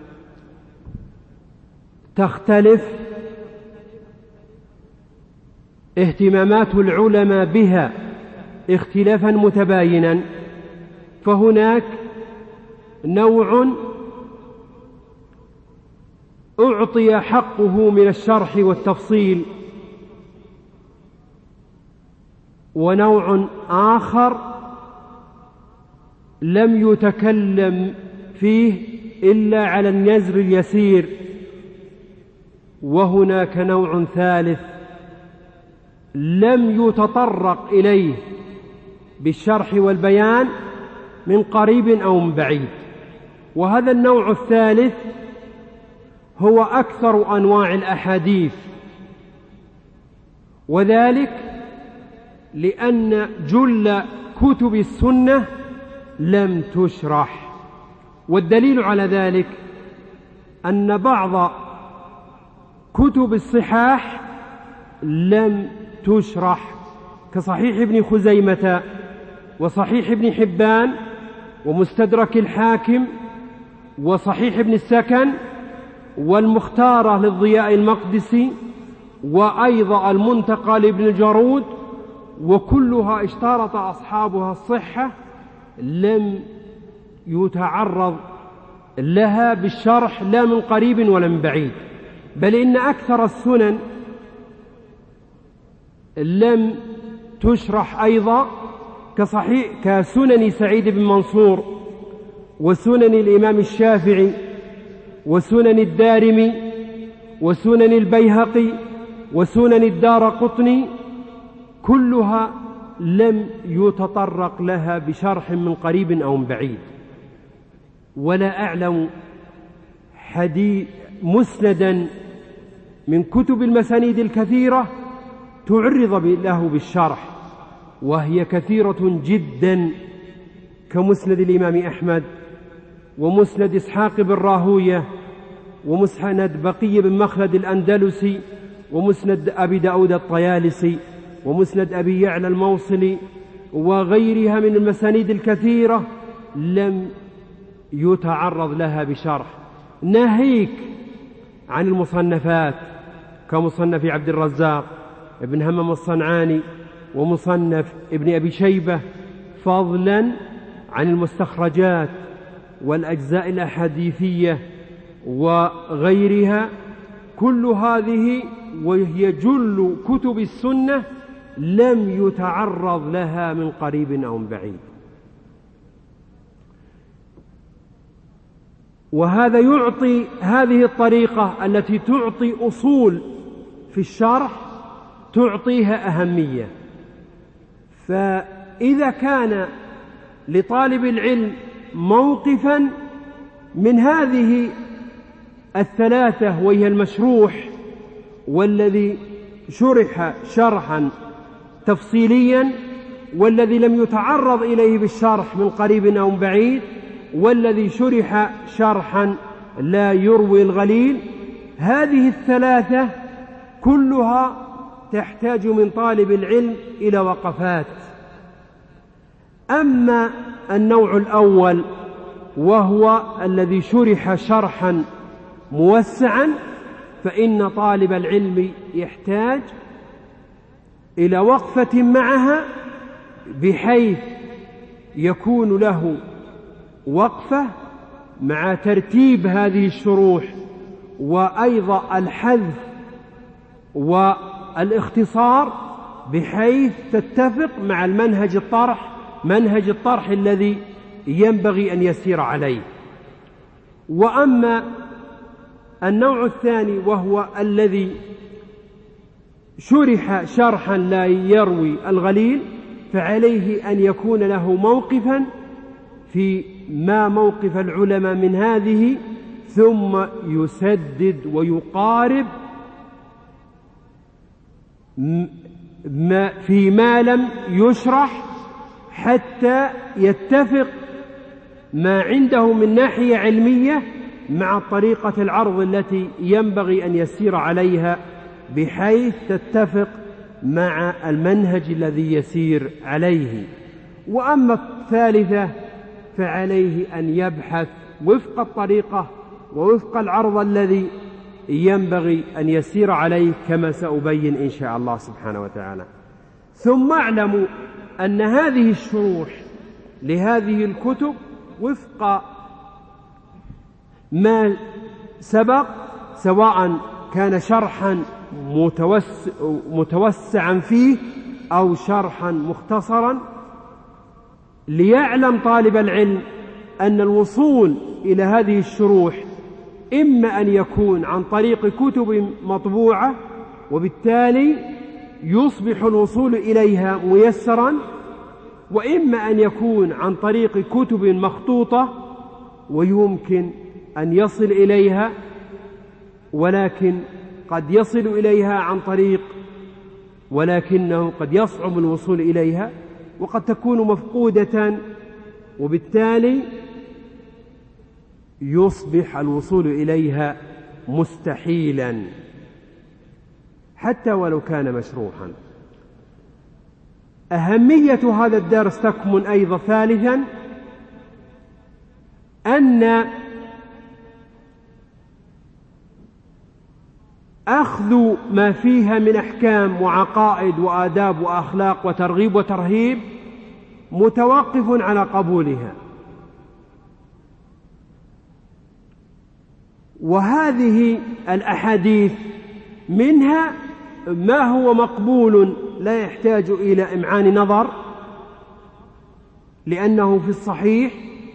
تختلف اهتمامات العلماء بها اختلافا متباينا، فهناك نوع أعطي حقه من الشرح والتفصيل، ونوع آخر لم يتكلم فيه إلا على النزر اليسير، وهناك نوع ثالث لم يتطرق إليه بالشرح والبيان من قريب أو من بعيد. وهذا النوع الثالث هو أكثر أنواع الأحاديث، وذلك لأن جل كتب السنة لم تشرح. والدليل على ذلك أن بعض كتب الصحاح لم تشرح، كصحيح ابن خزيمة وصحيح ابن حبان ومستدرك الحاكم وصحيح ابن السكن والمختارة للضياء المقدسي وأيضا المنتقى لابن الجارود، وكلها اشترط أصحابها الصحة، لم يتعرض لها بالشرح لا من قريب ولا من بعيد. بل إن أكثر السنن لم تشرح أيضا، كسنن سعيد بن منصور وسنن الإمام الشافعي وسنن الدارمي وسنن البيهقي وسنن الدارقطني، كلها لم يتطرق لها بشرح من قريب أو من بعيد. ولا أعلم مسندا من كتب المسانيد الكثيرة تعرض له بالشرح، وهي كثيرة جدا، كمسند الإمام أحمد ومسند إسحاق بن راهوية ومسند بقي بن مخلد الأندلسي ومسند أبي داود الطيالسي ومسند أبي يعلى الموصلي وغيرها من المسانيد الكثيرة لم يتعرض لها بشرح، ناهيك عن المصنفات كمصنف عبد الرزاق ابن همام الصنعاني ومصنف ابن أبي شيبة، فضلا عن المستخرجات والأجزاء الأحاديثية وغيرها. كل هذه وهي جل كتب السنة لم يتعرض لها من قريب أو من بعيد. وهذا يعطي هذه الطريقة التي تعطي أصول في الشرح تعطيها أهمية. فإذا كان لطالب العلم موقفا من هذه الثلاثة، وهي المشروح والذي شرح شرحا تفصيليا والذي لم يتعرض إليه بالشرح من قريب أو من بعيد والذي شرح شرحا لا يروي الغليل، هذه الثلاثة كلها تحتاج من طالب العلم إلى وقفات. أما النوع الأول وهو الذي شرح شرحا موسعا، فإن طالب العلم يحتاج إلى وقفة معها، بحيث يكون له وقفة مع ترتيب هذه الشروح وأيضا الحذف والاختصار، بحيث تتفق مع منهج الطرح الذي ينبغي أن يسير عليه. وأما النوع الثاني وهو الذي شرح شرحا لا يروي الغليل، فعليه أن يكون له موقفا في ما موقف العلماء من هذه، ثم يسدد ويقارب فيما لم يشرح حتى يتفق ما عنده من ناحية علمية مع طريقة العرض التي ينبغي أن يسير عليها، بحيث تتفق مع المنهج الذي يسير عليه. وأما الثالثة فعليه أن يبحث وفق الطريقة ووفق العرض الذي ينبغي أن يسير عليه، كما سأبين إن شاء الله سبحانه وتعالى. ثم اعلموا أن هذه الشروح لهذه الكتب وفق ما سبق، سواء كان شرحا متوسعا فيه أو شرحا مختصرا، ليعلم طالب العلم أن الوصول إلى هذه الشروح إما أن يكون عن طريق كتب مطبوعة، وبالتالي يصبح الوصول إليها ميسرا، وإما أن يكون عن طريق كتب مخطوطة ويمكن أن يصل إليها، ولكن قد يصل إليها عن طريق ولكنه قد يصعب الوصول إليها، وقد تكون مفقودة، وبالتالي يصبح الوصول إليها مستحيلا حتى ولو كان مشروحا. أهمية هذا الدرس تكمن أيضا ثالثا أن أخذ ما فيها من أحكام وعقائد وآداب وأخلاق وترغيب وترهيب متوقف على قبولها، وهذه الأحاديث منها ما هو مقبول لا يحتاج إلى إمعان نظر لأنه في الصحيح،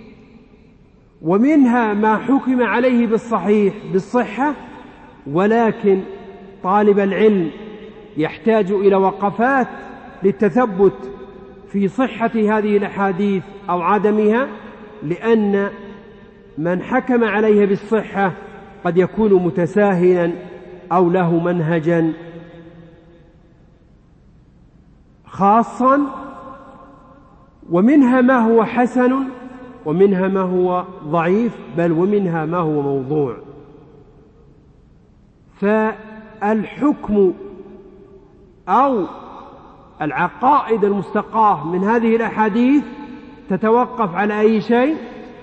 ومنها ما حكم عليه بالصحيح بالصحة، ولكن طالب العلم يحتاج إلى وقفات للتثبت في صحة هذه الأحاديث أو عدمها، لأن من حكم عليها بالصحة قد يكون متساهلا أو له منهجا خاصا، ومنها ما هو حسن ومنها ما هو ضعيف، بل ومنها ما هو موضوع. فالحكم أو العقائد المستقاة من هذه الأحاديث تتوقف على أي شيء؟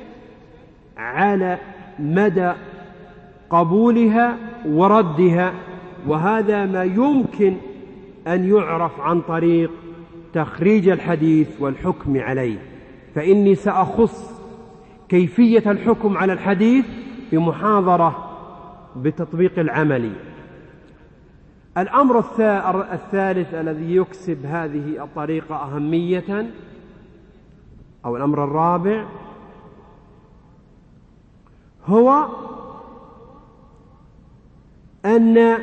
على مدى قبولها وردها، وهذا ما يمكن أن يعرف عن طريق تخريج الحديث والحكم عليه. فإني سأخص كيفية الحكم على الحديث بمحاضرة بالتطبيق العملي. الأمر الثالث الذي يكسب هذه الطريقة أهمية، أو الأمر الرابع، هو أن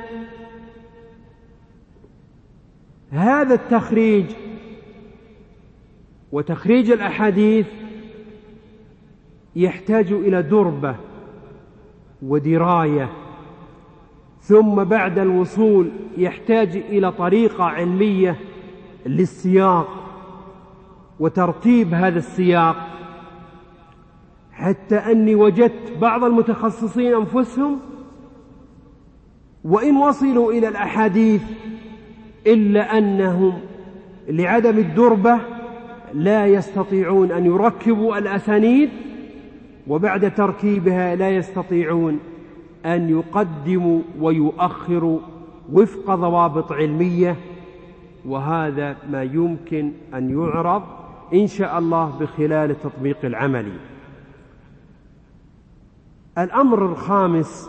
هذا التخريج وتخريج الأحاديث يحتاج إلى دربة ودراية، ثم بعد الوصول يحتاج إلى طريقة علمية للسياق وترتيب هذا السياق، حتى أني وجدت بعض المتخصصين أنفسهم وإن وصلوا إلى الأحاديث إلا أنهم لعدم الدربة لا يستطيعون أن يركبوا الأسانيد، وبعد تركيبها لا يستطيعون أن يقدموا ويؤخروا وفق ضوابط علمية، وهذا ما يمكن أن يعرض إن شاء الله بخلال التطبيق العملي. الأمر الخامس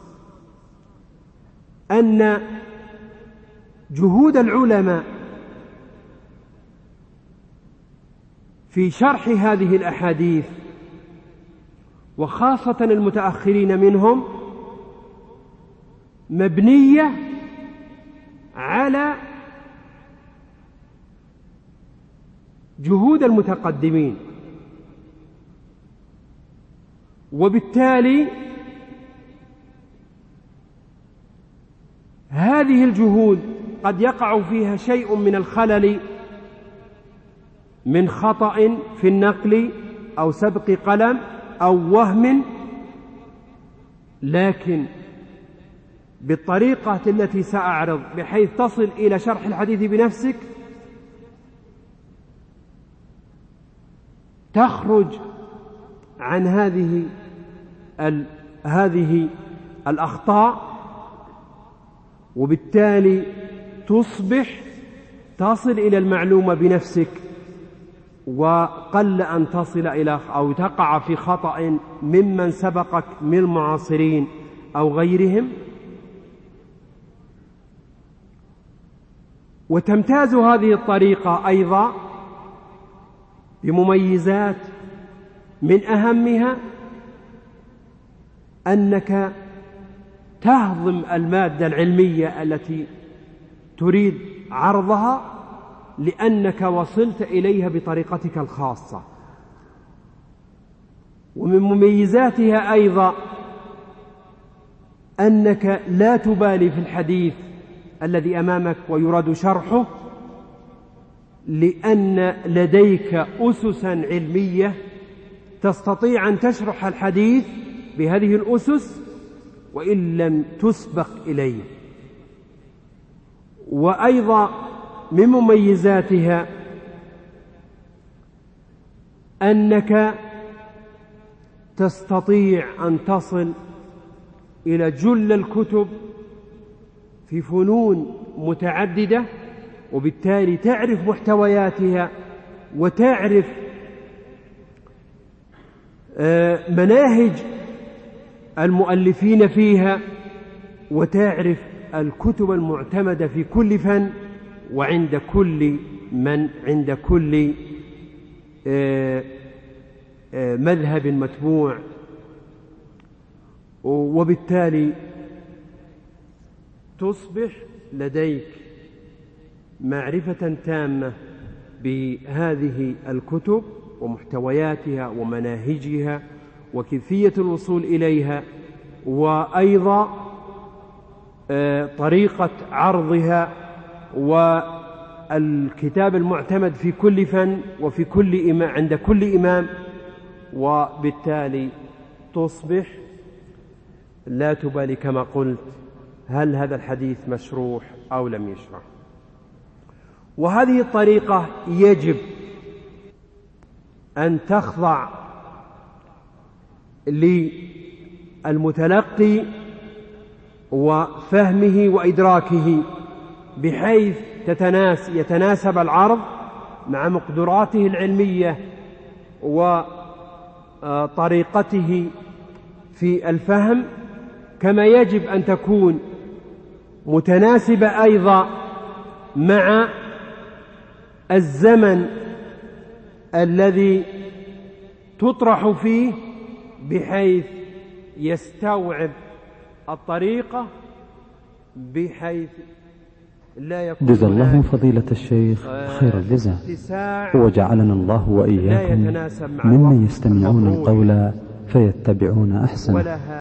أن جهود العلماء في شرح هذه الأحاديث، وخاصة المتأخرين منهم، مبنية على جهود المتقدمين، وبالتالي هذه الجهود قد يقع فيها شيء من الخلل من خطأ في النقل أو سبق قلم أو وهم، لكن بالطريقة التي سأعرض بحيث تصل إلى شرح الحديث بنفسك تخرج عن هذه الأخطاء، وبالتالي تصل إلى المعلومة بنفسك، وقل أن تصل إلى أو تقع في خطأ ممن سبقك من المعاصرين أو غيرهم. وتمتاز هذه الطريقة أيضا بمميزات، من أهمها أنك تهضم المادة العلمية التي تريد عرضها لأنك وصلت إليها بطريقتك الخاصة. ومن مميزاتها أيضا أنك لا تبالي في الحديث الذي أمامك ويراد شرحه، لأن لديك أسسا علمية تستطيع أن تشرح الحديث بهذه الأسس وإن لم تسبق إليه. وأيضا من مميزاتها أنك تستطيع أن تصل إلى جل الكتب في فنون متعددة، وبالتالي تعرف محتوياتها وتعرف مناهج المؤلفين فيها، وتعرف الكتب المعتمدة في كل فن وعند كل من عند كل مذهب متبوع. وبالتالي تصبح لديك معرفة تامة بهذه الكتب ومحتوياتها ومناهجها وكيفية الوصول إليها، وأيضا طريقة عرضها، والكتاب المعتمد في كل فن وفي كل إمام عند كل إمام. وبالتالي تصبح لا تبالي كما قلت هل هذا الحديث مشروح أو لم يشرح. وهذه الطريقة يجب أن تخضع للمتلقي وفهمه وإدراكه، بحيث يتناسب العرض مع مقدراته العلمية وطريقته في الفهم، كما يجب أن تكون متناسبة أيضا مع الزمن الذي تطرح فيه، بحيث يستوعب الطريقة بحيث لا يكون
جزا الله فضيلة الشيخ خير الجزاء، وجعلنا الله وإياكم ممن يستمعون القول فيتبعون أحسنه.